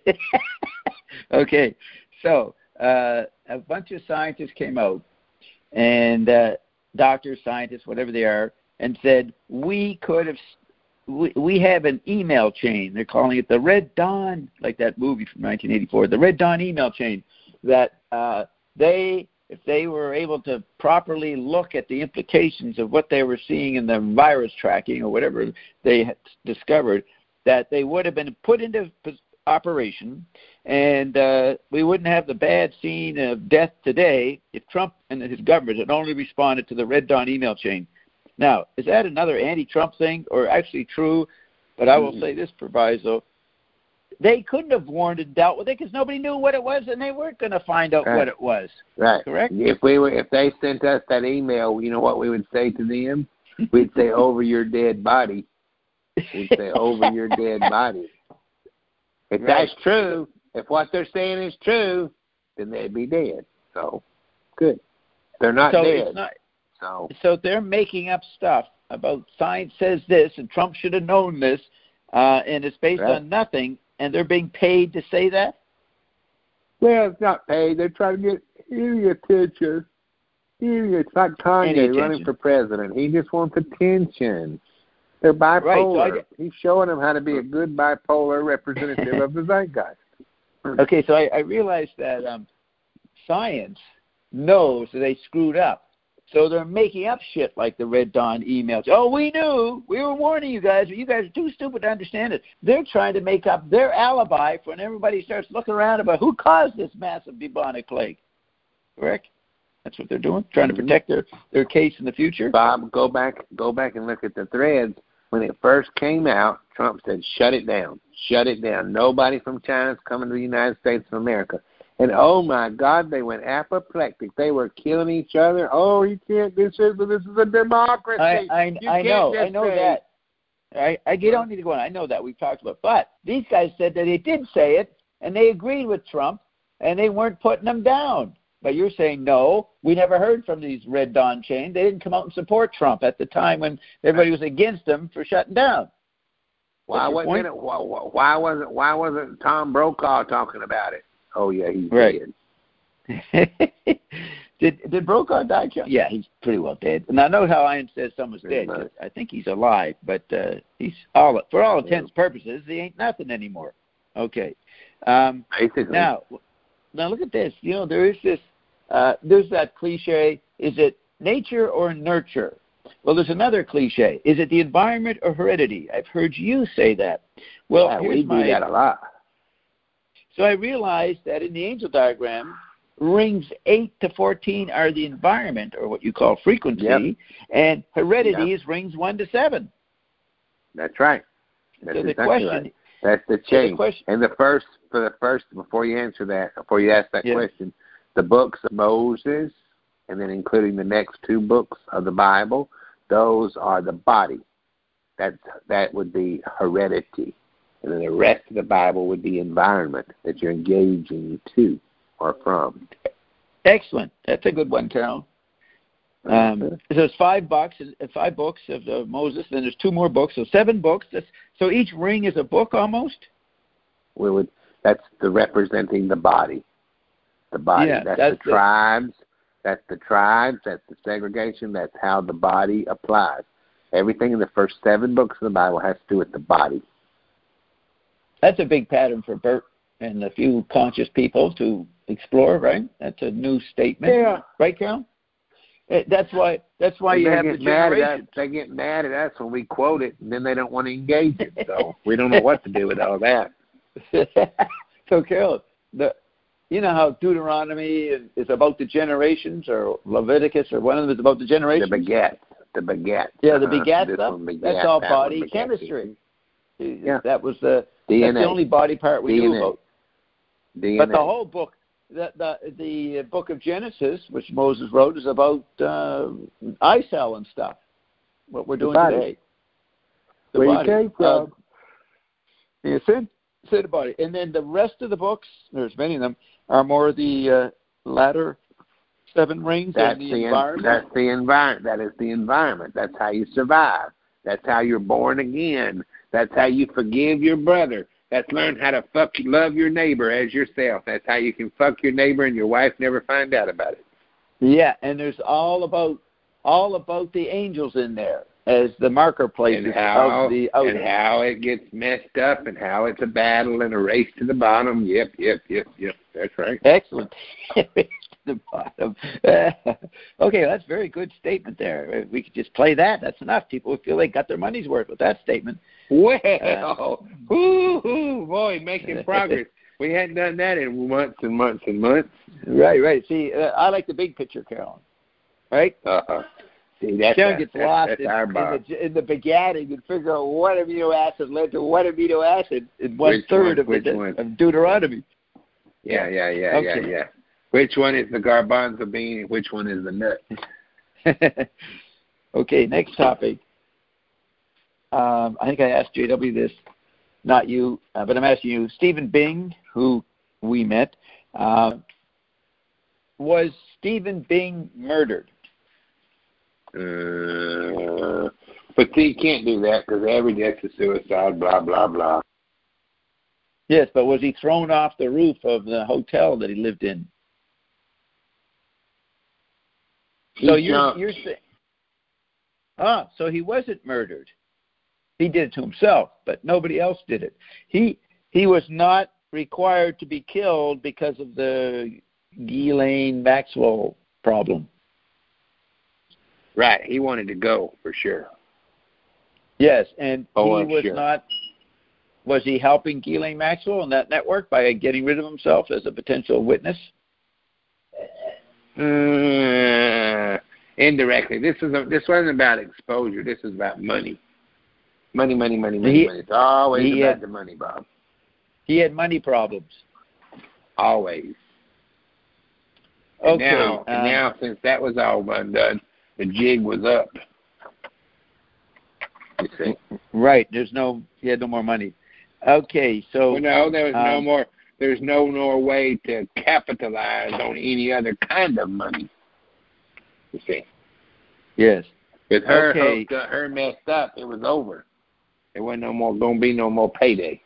Okay, so uh, a bunch of scientists came out, and uh, doctors, scientists, whatever they are, and said we could have. We, we have an email chain. They're calling it the Red Dawn, like that movie from nineteen eighty-four, the Red Dawn email chain, that uh, they, if they were able to properly look at the implications of what they were seeing in the virus tracking or whatever they had discovered, that they would have been put into operation, and uh, we wouldn't have the bad scene of death today if Trump and his government had only responded to the Red Dawn email chain. Now, is that another anti-Trump thing or actually true? But I will mm-hmm. say this, proviso. They couldn't have warned and dealt with it because nobody knew what it was, and they weren't going to find out right. what it was. Right. Correct? If we were, if they sent us that email, you know what we would say to them? We'd say, over your dead body. We'd say, over your dead body. If right. that's true, if what they're saying is true, then they'd be dead. So, good. They're not so dead. It's not, so. so they're making up stuff about science says this, and Trump should have known this, uh, and it's based right. on nothing, and they're being paid to say that? Well, it's not paid. They're trying to get any attention. Any, it's like Kanye running for president. He just wants attention. They're bipolar. Right, so He's showing them how to be a good bipolar representative of the zeitgeist. Okay, so I, I realized that um, science knows that they screwed up. So they're making up shit like the Red Dawn emails. Oh, we knew. We were warning you guys, but you guys are too stupid to understand it. They're trying to make up their alibi for when everybody starts looking around about who caused this massive bubonic plague. Correct? That's what they're doing, trying to protect their, their case in the future. Bob, go back, go back and look at the threads. When it first came out, Trump said, shut it down. Shut it down. Nobody from China is coming to the United States of America. And, oh, my God, they went apoplectic. They were killing each other. Oh, you can't. This is, this is a democracy. I, I, you I know. I know say. that. I, I you don't need to go on. I know that. We've talked about it. But these guys said that they did say it, and they agreed with Trump, and they weren't putting them down. But you're saying, no, we never heard from these Red Dawn chain. They didn't come out and support Trump at the time when everybody was against him for shutting down. Why wasn't it? Why, why wasn't Why wasn't Tom Brokaw talking about it? Oh yeah, he's right. dead. did Did Brokaw die? Yeah, he's pretty well dead. And I know how Ian says someone's pretty dead. Much. I think he's alive, but uh, he's all for all intents and purposes, he ain't nothing anymore. Okay. Um, Basically. Now, now look at this. You know, there is this. Uh, there's that cliche, is it nature or nurture? Well, there's another cliche. Is it the environment or heredity? I've heard you say that. Well, yeah, here's we my, do that a lot. So I realized that in the angel diagram, rings eight to fourteen are the environment, or what you call frequency, yep. and heredity yep. is rings one to seven. That's right. That's so the exactly question, right. That's the change. So the and the first, for the first, before you answer that, before you ask that yeah. question, the books of Moses, and then including the next two books of the Bible, those are the body. That that would be heredity. And then the rest of the Bible would be environment that you're engaging to or from. Excellent. That's a good one, Carol. Um, there's five books, five books of uh, Moses. Then there's two more books, so seven books. That's, so each ring is a book almost. We would. That's the representing the body. The body. Yeah, that's, that's the, the tribes. That's the tribes. That's the segregation. That's how the body applies. Everything in the first seven books of the Bible has to do with the body. That's a big pattern for Bert and a few conscious people to explore, right? That's a new statement. Yeah. Right, Carol? That's why. That's why you they have get the mad generation. at us. They get mad at us when we quote it, and then they don't want to engage it. So we don't know what to do with all that. So, Carol, the you know how Deuteronomy is, is about the generations, or Leviticus, or one of them is about the generations. The beget, the beget. Yeah, the uh-huh. beget This stuff. beget, that's all that body beget. chemistry. Yeah. That was the D N A. That's the only body part we D N A. knew about. D N A. But the whole book, the the the book of Genesis, which Moses wrote, is about uh, eye cell and stuff. What we're doing today. The Where body. you came from? Uh, yeah, said said about it, and then the rest of the books, there's many of them, are more the uh, latter seven rings That's and the, the environment. That's the environment. That is the environment. That's how you survive. That's how you're born again. That's how you forgive your brother. That's learn how to fuck love your neighbor as yourself. That's how you can fuck your neighbor and your wife never find out about it. Yeah, and there's all about all about the angels in there as the marker places and how, of the outer. And how it gets messed up and how it's a battle and a race to the bottom. Yep, yep, yep, yep. That's right. Excellent. Race to the bottom. Okay, that's a very good statement there. We could just play that. That's enough. People would feel they got their money's worth with that statement. Well, uh, ooh, boy, making progress. We hadn't done that in months and months and months. Right, right. See, uh, I like the big picture, Carolyn. Right? Uh-huh. See, that's Sharon that, gets that's, lost that's in, our in, the, in the begatting and figure out what amino acid led to what amino acid in one which third one, of, which the, one? of Deuteronomy. Yeah, yeah, yeah, okay. yeah, yeah. Which one is the garbanzo bean and which one is the nut? Okay, next topic. Um, I think I asked J W this, not you, uh, but I'm asking you. Stephen Bing, who we met, uh, was Stephen Bing murdered? Uh, but see, you can't do that because every death's a suicide, blah, blah, blah. Yes, but was he thrown off the roof of the hotel that he lived in? He so you're, jumped. you're saying, ah, so he wasn't murdered. He did it to himself, but nobody else did it. He he was not required to be killed because of the Ghislaine Maxwell problem. Right, he wanted to go for sure. Yes, and oh, he I'm was sure. not. Was he helping Ghislaine Maxwell and that network by getting rid of himself as a potential witness? Uh, indirectly. This is a, this wasn't about exposure. This is about money. Money, money, money, money, he, money. It's always he about had, the money, Bob. He had money problems. Always. Okay. And now, um, and now, since that was all undone, the jig was up. You see? Right. There's no. He had no more money. Okay. So. Well, no, there was um, no more. There's no more way to capitalize on any other kind of money. You see? Yes. With her okay. hooked up, her messed up, it was over. There wasn't no more going to be no more payday.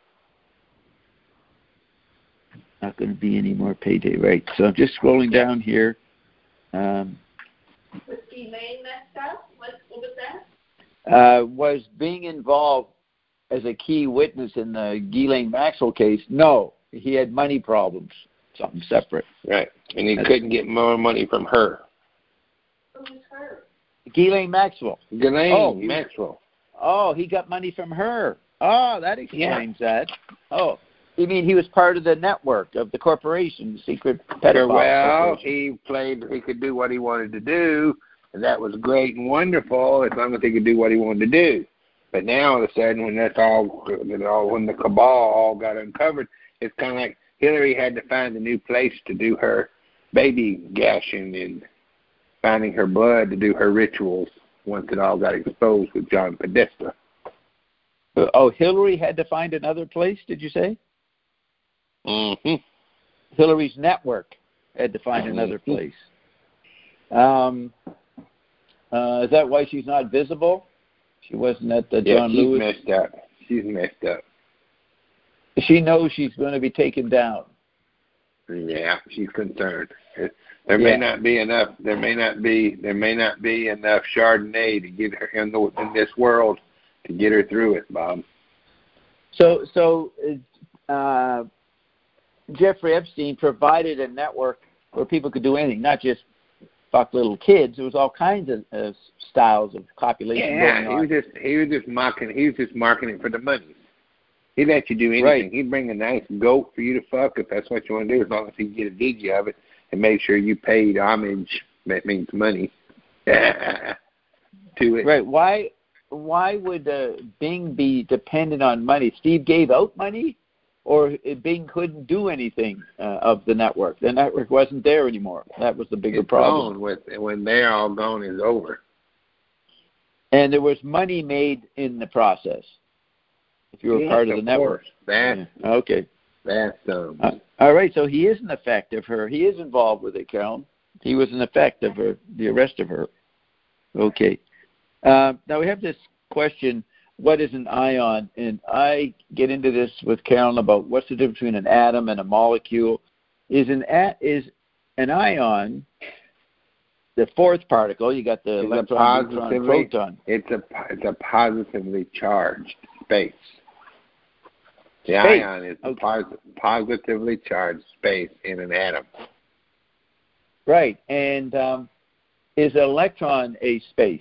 Not going to be any more payday, right? So I'm just scrolling yeah. down here. Um, was Ghislaine messed up? What, what was that? Uh, was being involved as a key witness in the Ghislaine Maxwell case? No, he had money problems. Something separate. Right, and he That's, couldn't get more money from her. Who was her? Ghislaine Maxwell. Ghislaine oh, Maxwell. Oh, he got money from her. Oh, that explains yeah. that. Oh, You mean he was part of the network of the corporation, the secret pedophile Well, corporation? he played. He could do what he wanted to do, and that was great and wonderful as long as he could do what he wanted to do. But now, all of a sudden, when that's all, when the cabal all got uncovered, it's kind of like Hillary had to find a new place to do her baby gashing and finding her blood to do her rituals once it all got exposed with John Podesta. Oh, Hillary had to find another place, did you say? Mm-hmm. Hillary's network had to find another place. Um, uh, is that why she's not visible? She wasn't at the yeah, John she's Lewis? messed up. She's messed up. She knows she's going to be taken down. Yeah, she's concerned. There yeah. may not be enough. There may not be. There may not be enough Chardonnay to get her in, the, in this world to get her through it, Bob. So, so uh, Jeffrey Epstein provided a network where people could do anything, not just fuck little kids. There was all kinds of uh, styles of copulation yeah, going on. he was just he was just mocking. He was just marketing for the money. He let you do anything. Right. He'd bring a nice goat for you to fuck if that's what you want to do, as long as he get a video of it and make sure you paid homage. That means money to it. Right. Why? Why would uh, Bing be dependent on money? Steve gave out money, or Bing couldn't do anything uh, of the network. The network wasn't there anymore. That was the bigger it's problem. Gone with, when they're all gone, it's over. And there was money made in the process. If you were yes, part of the of network. That's, yeah. Okay. That's um. Uh, all right. So he is an effect of her. He is involved with it, Carolyn. He was an effect of her, the arrest of her. Okay. Uh, now we have this question: what is an ion? And I get into this with Carolyn about what's the difference between an atom and a molecule. Is an a, is an ion the fourth particle? You got the it's electron, neutron, proton. It's a it's a positively charged space. The Space. ion is okay. a pos- positively charged space in an atom. Right. And um, is an electron a space?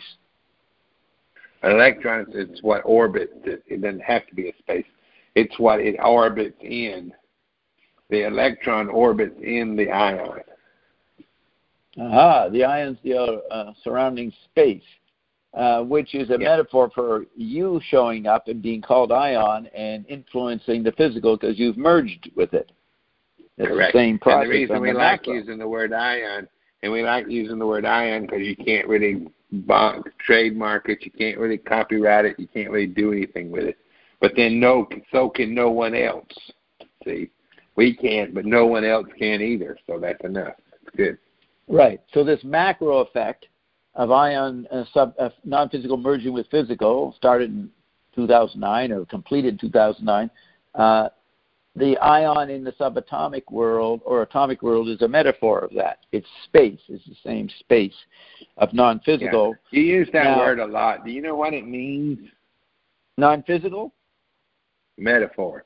An electron is what orbits it. It doesn't have to be a space. It's what it orbits in. The electron orbits in the ion. Aha, the ion's the uh, surrounding space, uh, which is a yeah. metaphor for you showing up and being called ion and influencing the physical because you've merged with it. It's Correct. the same process. And the reason on we the like macro. using the word ion, and we like using the word ion because you can't really bonk, trademark it, you can't really copyright it, you can't really do anything with it. But then no, so can no one else. See, we can't, but no one else can either. So that's enough. That's good. Right. So this macro effect of ion uh, sub uh, non-physical merging with physical started in two thousand nine or completed in two thousand nine. Uh, the ion in the subatomic world or atomic world is a metaphor of that. It's space. It's the same space of non-physical. Yeah. You use that now, word a lot. Do you know what it means? Non-physical? Metaphor.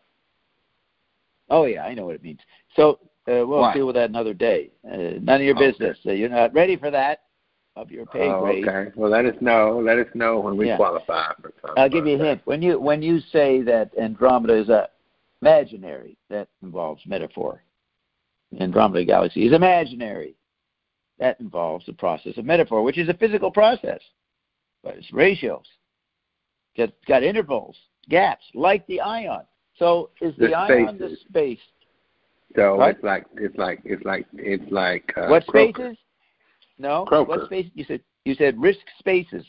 Oh, yeah, I know what it means. So uh, we'll what? deal with that another day. Uh, none of your okay. business. Uh, you're not ready for that of your pay oh, grade. Okay. Well, let us know. Let us know when we yeah. qualify for something. I'll give you a hint. When you when you say that Andromeda is a imaginary, that involves metaphor. Andromeda galaxy is imaginary. That involves the process of metaphor, which is a physical process, but it's ratios. It's got intervals, gaps, like the ion. So is the, the ion the space? So what? it's like it's like it's like it's like uh, what Croker. spaces? No. Croker. What space? You said you said risk spaces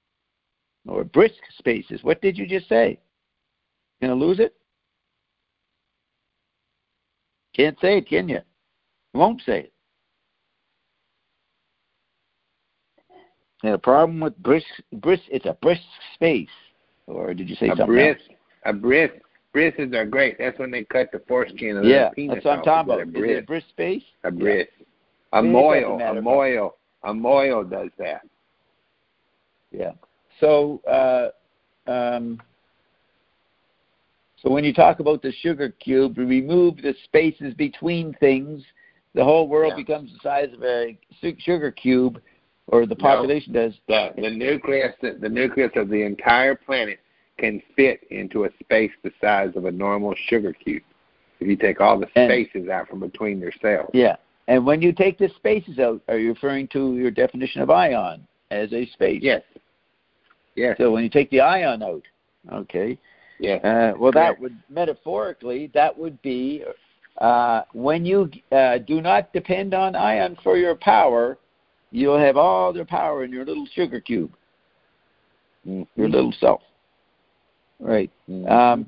or brisk spaces. What did you just say? Gonna lose it? Can't say it, can you? Won't say it. And a problem with brisk, brisk, it's a brisk space. Or did you say a something brisk, else? A brisk, brisks are great. That's when they cut the foreskin of yeah, the penis that's what I'm off. talking about. A Is brisk, it a brisk space? A brisk. Yeah. A moil, a moil, a moil does that. Yeah. So, uh, um, so when you talk about the sugar cube, we remove the spaces between things. The whole world yeah. becomes the size of a sugar cube, or the population no, does. The, the nucleus, the nucleus of the entire planet can fit into a space the size of a normal sugar cube. If you take all the And- spaces out from between their cells. Yeah. And when you take the spaces out, are you referring to your definition of ion as a space? Yes. Yes. So when you take the ion out, okay. Yes. Uh, well, Correct. that would, metaphorically, that would be uh, when you uh, do not depend on ion for your power, you'll have all the power in your little sugar cube, Mm-hmm. your little self. Right. Mm-hmm. Um,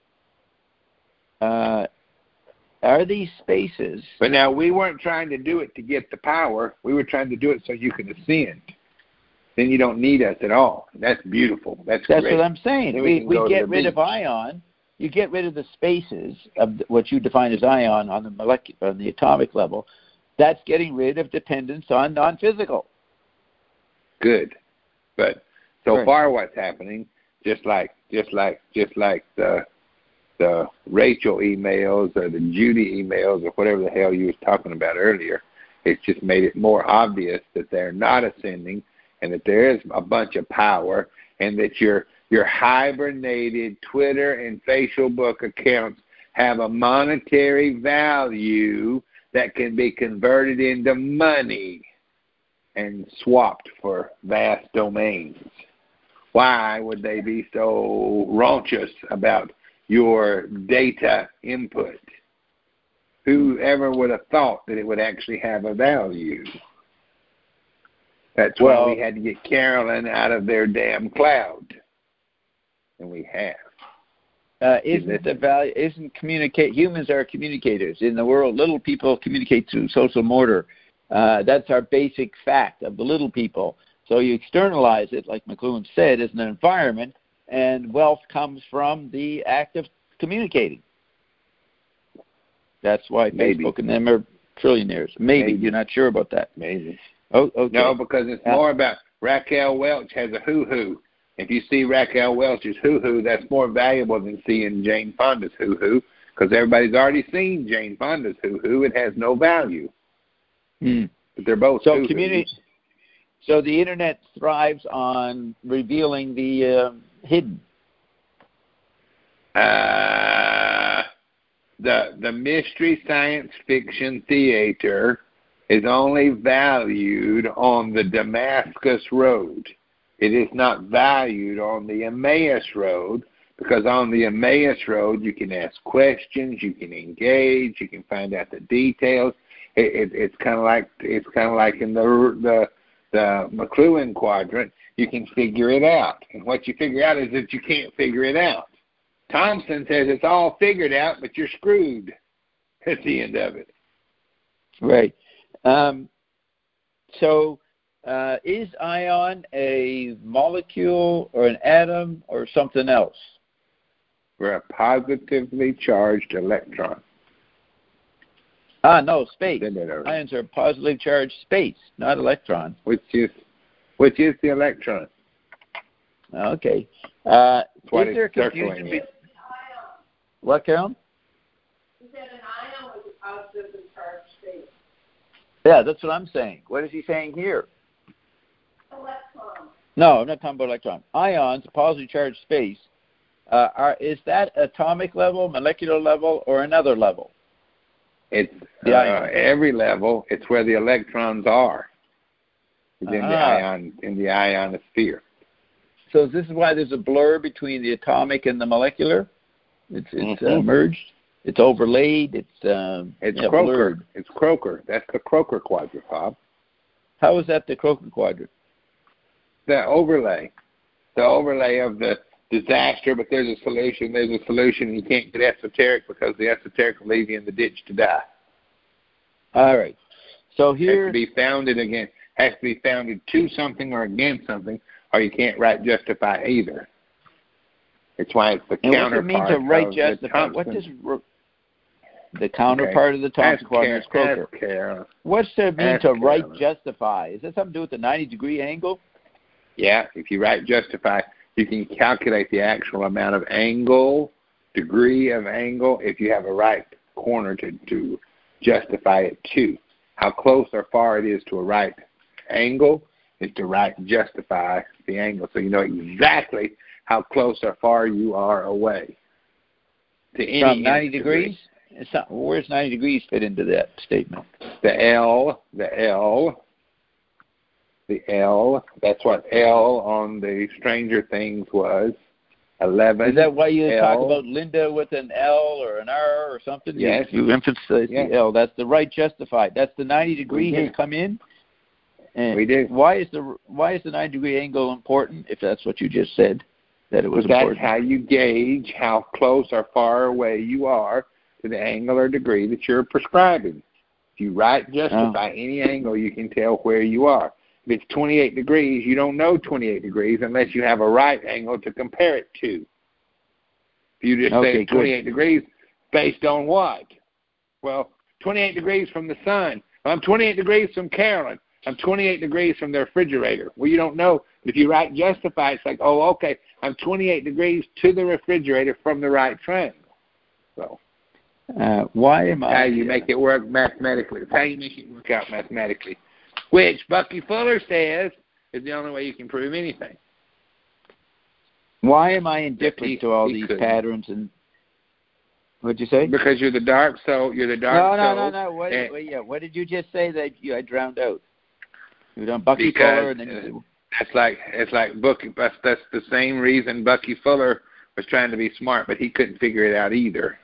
uh, are these spaces? But now we weren't trying to do it to get the power. We were trying to do it so you can ascend. Then you don't need us at all. That's beautiful. That's That's great. what I'm saying. Then We can we go to get the rid of beach. ion. You get rid of the spaces of what you define as ion on the molecular, on the atomic level. That's getting rid of dependence on non-physical. Good. But so Right. far what's happening, just like just like just like the the Rachel emails or the Judy emails or whatever the hell you was talking about earlier, it's just made it more obvious that they're not ascending and that there is a bunch of power and that your your hibernated Twitter and Facebook accounts have a monetary value that can be converted into money and swapped for vast domains. Why would they be so raunchous about your data input? Whoever would have thought that it would actually have a value? That's Well, why we had to get Carolyn out of their damn cloud. And we have. Uh, isn't the value? Isn't communicate? Humans are communicators in the world. Little people communicate through social motor. Uh, that's our basic fact of the little people. So you externalize it, like McLuhan said, as an environment, and wealth comes from the act of communicating. That's why Maybe. Facebook and them are trillionaires. Maybe. Maybe. You're not sure about that. Maybe. Oh, okay. No, because it's Yeah. more about Raquel Welch has a hoo-hoo. If you see Raquel Welch's hoo-hoo, that's more valuable than seeing Jane Fonda's hoo-hoo, because everybody's already seen Jane Fonda's hoo-hoo. It has no value. Hmm. But they're both So hoo-hoos. community. So the internet thrives on revealing the uh, hidden. Uh, the the mystery science fiction theater is only valued on the Damascus Road. It is not valued on the Emmaus Road, because on the Emmaus Road you can ask questions, you can engage, you can find out the details. It, it, it's kind of like it's kind of like in the the the McLuhan quadrant. You can figure it out, and what you figure out is that you can't figure it out. Thompson says it's all figured out, but you're screwed at the end of it. Right. Um, so uh, is ion a molecule or an atom or something else? We're a positively charged electron. Ah, no, space. Said that already. Ions are positively charged space, not electron. Which is which is the electron. Okay. Uh, That's what is there it's circling confusion? in. Be- what, Carol? He said an ion was a positively charged state. Yeah, that's what I'm saying. What is he saying here? Electron. No, I'm not talking about electron. Ions, positively charged space, uh, are is that atomic level, molecular level, or another level? It's The uh, ion. every level. It's where the electrons are. It's in the Ah. ion in the ionosphere. So this is why there's a blur between the atomic and the molecular. It's it's uh, Mhm. merged. It's overlaid. It's um, It's yeah, Croker. blurred. It's Croker. That's the Croker quadrant, Bob. How is that the Croker quadrant? The overlay. The overlay of the disaster, but there's a solution. There's a solution. You can't get esoteric because the esoteric will leave you in the ditch to die. All right. So Has here, to be founded again. Has to be founded to something or against something, or you can't right justify either. It's why it's the and what does it counterpart mean to right of justify? the What does Thompson. re- the counterpart of the Thompson Ask quadrant is Karen- Croker? ask Karen. What's it mean ask to right Karen. justify? Is that something to do with the ninety degree angle? Yeah, if you right justify, you can calculate the actual amount of angle, degree of angle, if you have a right corner to, to justify it to. How close or far it is to a right angle is to right justify the angle. So you know exactly how close or far you are away to any From ninety nth degree. degrees? It's not, where's ninety degrees fit into that statement? The L, the L, the L. That's what L on the Stranger Things was. Eleven. Is that why you L. talk about Linda with an L or an R or something? Yes. You, you emphasize yes. the L. That's the right justified. That's the ninety degree has come in. And we do. Why is the why is the ninety degree angle important? If that's what you just said, that it was That's important. how you gauge how close or far away you are to the angle or degree that you're prescribing. If you right justify oh. any angle, you can tell where you are. If it's twenty-eight degrees, you don't know twenty-eight degrees unless you have a right angle to compare it to. If you just okay, say it's twenty-eight good. degrees, based on what? Well, twenty-eight degrees from the sun. Well, I'm twenty-eight degrees from Carolyn. I'm twenty-eight degrees from the refrigerator. Well, you don't know. If you right justify, it's like, oh, okay, I'm twenty-eight degrees to the refrigerator from the right triangle. So, uh, why am I? How you make it work mathematically. It's how you make it work out mathematically. Which Bucky Fuller says is the only way you can prove anything. Why am I indifferent he, to all these couldn't. patterns? And what'd you say? Because you're the dark soul. You're the dark no, soul. No, no, no, no. What, and, well, yeah, what did you just say that you I drowned out? You done Bucky because, Fuller, and then you said, it's like it's like Bucky. That's, that's the same reason Bucky Fuller was trying to be smart, but he couldn't figure it out either.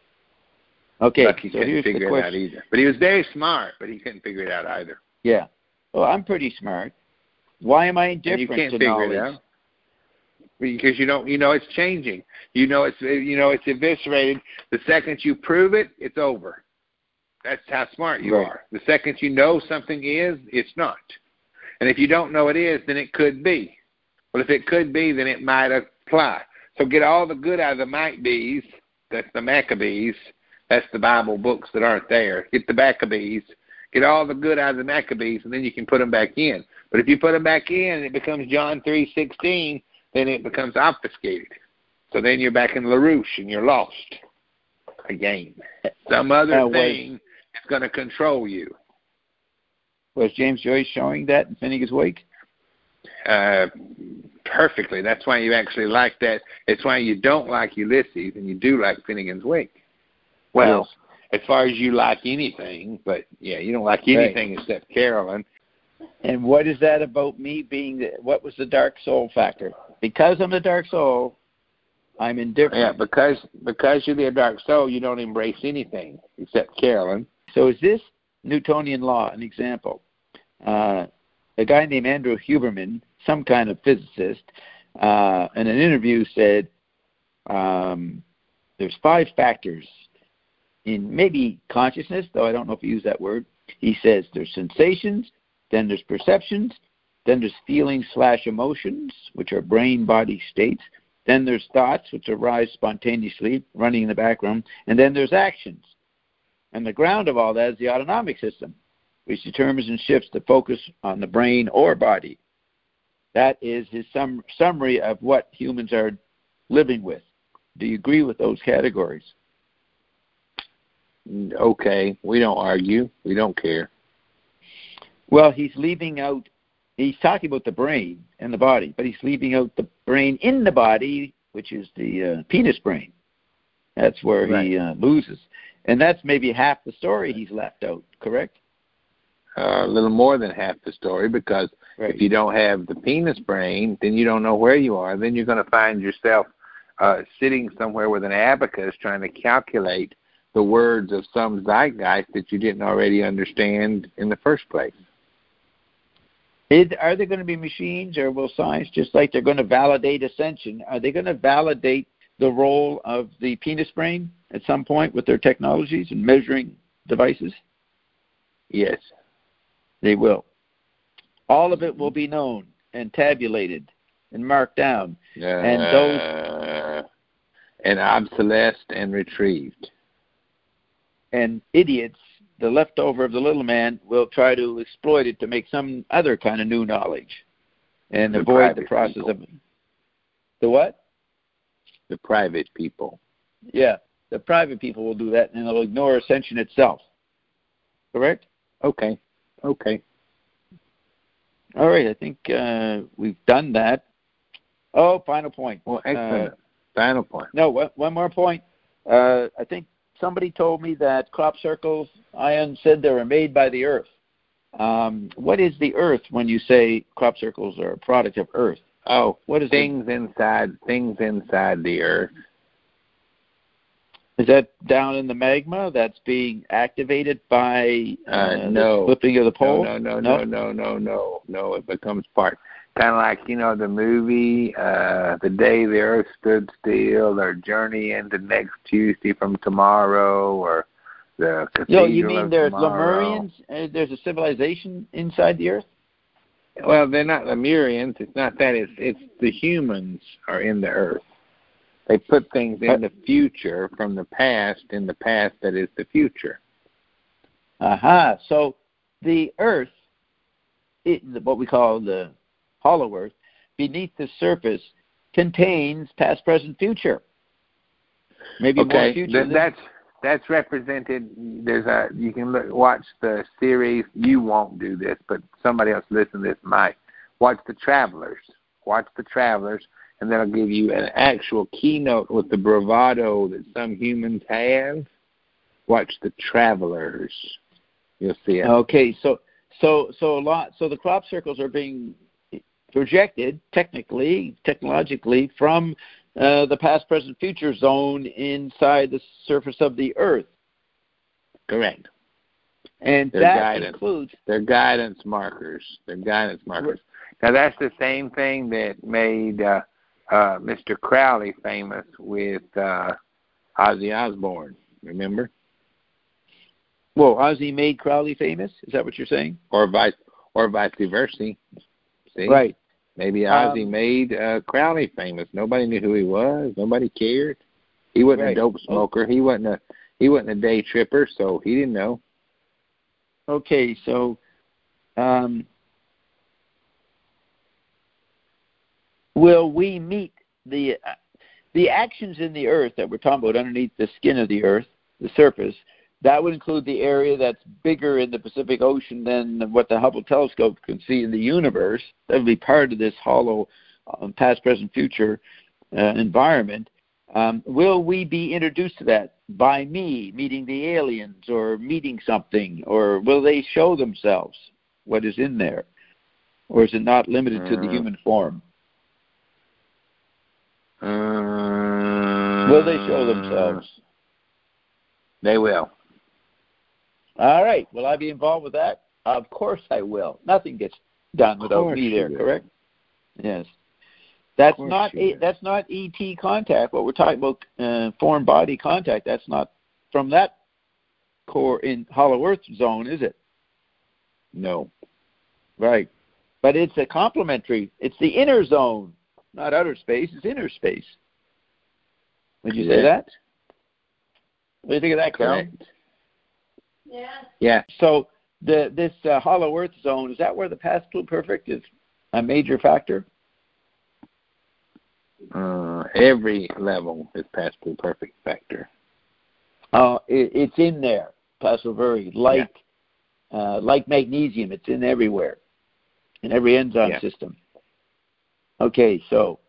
Okay, Bucky so couldn't here's figure the it out either. But he was very smart, but he couldn't figure it out either. Yeah. Well, I'm pretty smart. Why am I indifferent and you can't to figure knowledge? It out. Because you don't, you know, it's changing. You know, it's you know, it's eviscerated. The second you prove it, it's over. That's how smart you right. are. The second you know something is, it's not. And if you don't know it is, then it could be. Well, if it could be, then it might apply. So get all the good out of the might be's. That's the Maccabees. That's the Bible books that aren't there. Get the Maccabees. Get all the good out of the Maccabees, and then you can put them back in. But if you put them back in and it becomes John three sixteen, then it becomes obfuscated. So then you're back in LaRouche and you're lost again. Some other uh, thing was, is going to control you. Was James Joyce showing that in Finnegan's Wake? Uh, perfectly. That's why you actually like that. It's why you don't like Ulysses and you do like Finnegan's Wake. Well, yes. As far as you like anything, but yeah, you don't like anything right. except Carolyn. And what is that about me being, the, what was the dark soul factor? Because I'm the dark soul, I'm indifferent. Yeah, because because you're the dark soul, you don't embrace anything except Carolyn. So is this Newtonian law an example? Uh, a guy named Andrew Huberman, some kind of physicist, uh, in an interview said um, there's five factors in maybe consciousness, though I don't know if he used that word. He says there's sensations, then there's perceptions, then there's feelings slash emotions, which are brain-body states. Then there's thoughts, which arise spontaneously, running in the background. And then there's actions. And the ground of all that is the autonomic system, which determines and shifts the focus on the brain or body. That is his sum- summary of what humans are living with. Do you agree with those categories? Okay, we don't argue. We don't care. Well, he's leaving out, he's talking about the brain and the body, but he's leaving out the brain in the body, which is the uh, penis brain. That's where right. he uh, loses. And that's maybe half the story he's left out, correct? Uh, a little more than half the story, because right. if you don't have the penis brain, then you don't know where you are. Then you're going to find yourself uh, sitting somewhere with an abacus trying to calculate the words of some zeitgeist that you didn't already understand in the first place. Is, are there going to be machines, or will science, just like they're going to validate ascension, are they going to validate the role of the penis brain at some point with their technologies and measuring devices? Yes. They will. All of it will be known and tabulated and marked down. Uh, and those and obsolesced and retrieved. And idiots, the leftover of the little man, will try to exploit it to make some other kind of new knowledge and the avoid the process people. of the what? The private people. Yeah, the private people will do that, and they'll ignore ascension itself. Correct? Okay. Okay. All right, I think uh, we've done that. Oh, final point. Well, excellent. Uh, final point. No, one, one more point. Uh, I think somebody told me that crop circles, Ian said they were made by the earth. Um, what is the earth when you say crop circles are a product of earth? Oh, what is things the, inside things inside the earth? Is that down in the magma that's being activated by uh, uh, no. the flipping of the pole? No, no, no, no, no, no, no, no. It becomes part. Kind of like, you know, the movie, uh, The Day the Earth Stood Still, or Journey into Next Tuesday from Tomorrow, or the Cathedral No, you mean of there's Tomorrow. Lemurians? Uh, there's a civilization inside the earth? Well, they're not Lemurians. It's not that. It's it's the humans are in the earth. They put things in the future from the past in the past that is the future. Aha. Uh-huh. So the earth, it, what we call the hollow earth, beneath the surface contains past, present, future. Maybe okay, more future. Th- that's that's represented. There's a you can look, watch the series. You won't do this, but somebody else listening to this might. Watch The Travelers. Watch The Travelers. And that'll give you an actual keynote with the bravado that some humans have. Watch The Travelers. You'll see it. Okay, so so so a lot. So the crop circles are being projected technically, technologically, from uh, the past, present, future zone inside the surface of the earth. Correct. And Their that guidance. includes their guidance markers. Their guidance markers. Now that's the same thing that made. Uh, Uh, Mister Crowley famous with uh, Ozzy Osbourne, remember? Well, Ozzy made Crowley famous? Is that what you're saying? Or vice, or vice versa. See? Right. Maybe Ozzy um, made uh, Crowley famous. Nobody knew who he was. Nobody cared. He wasn't right. a dope smoker. Oh. He wasn't a he wasn't a day tripper, so he didn't know. Okay, so um, will we meet the uh, the actions in the earth that we're talking about underneath the skin of the earth, the surface? That would include the area that's bigger in the Pacific Ocean than what the Hubble telescope can see in the universe. That would be part of this hollow um, past, present, future uh, environment. Um, will we be introduced to that by me meeting the aliens or meeting something, or will they show themselves what is in there? Or is it not limited uh, to the human form? Uh, will they show themselves? They will. All right. Will I be involved with that? Of course I will. Nothing gets done without me there, correct? Yes. That's not a, that's not E T contact. What we're talking about, uh, foreign body contact, that's not from that core in Hollow Earth zone, is it? No. Right. But it's a complementary. It's the inner zone, not outer space. It's inner space. Would you say that? What do you think of that, Carol? Yeah. Yeah. So the this uh, Hollow Earth zone, is that where the past pluperfect is a major factor? Uh, every level is past pluperfect factor. Uh, it, it's in there, past pluperfect, like yeah. uh, like magnesium. It's in everywhere, in every enzyme yeah. system. Okay, so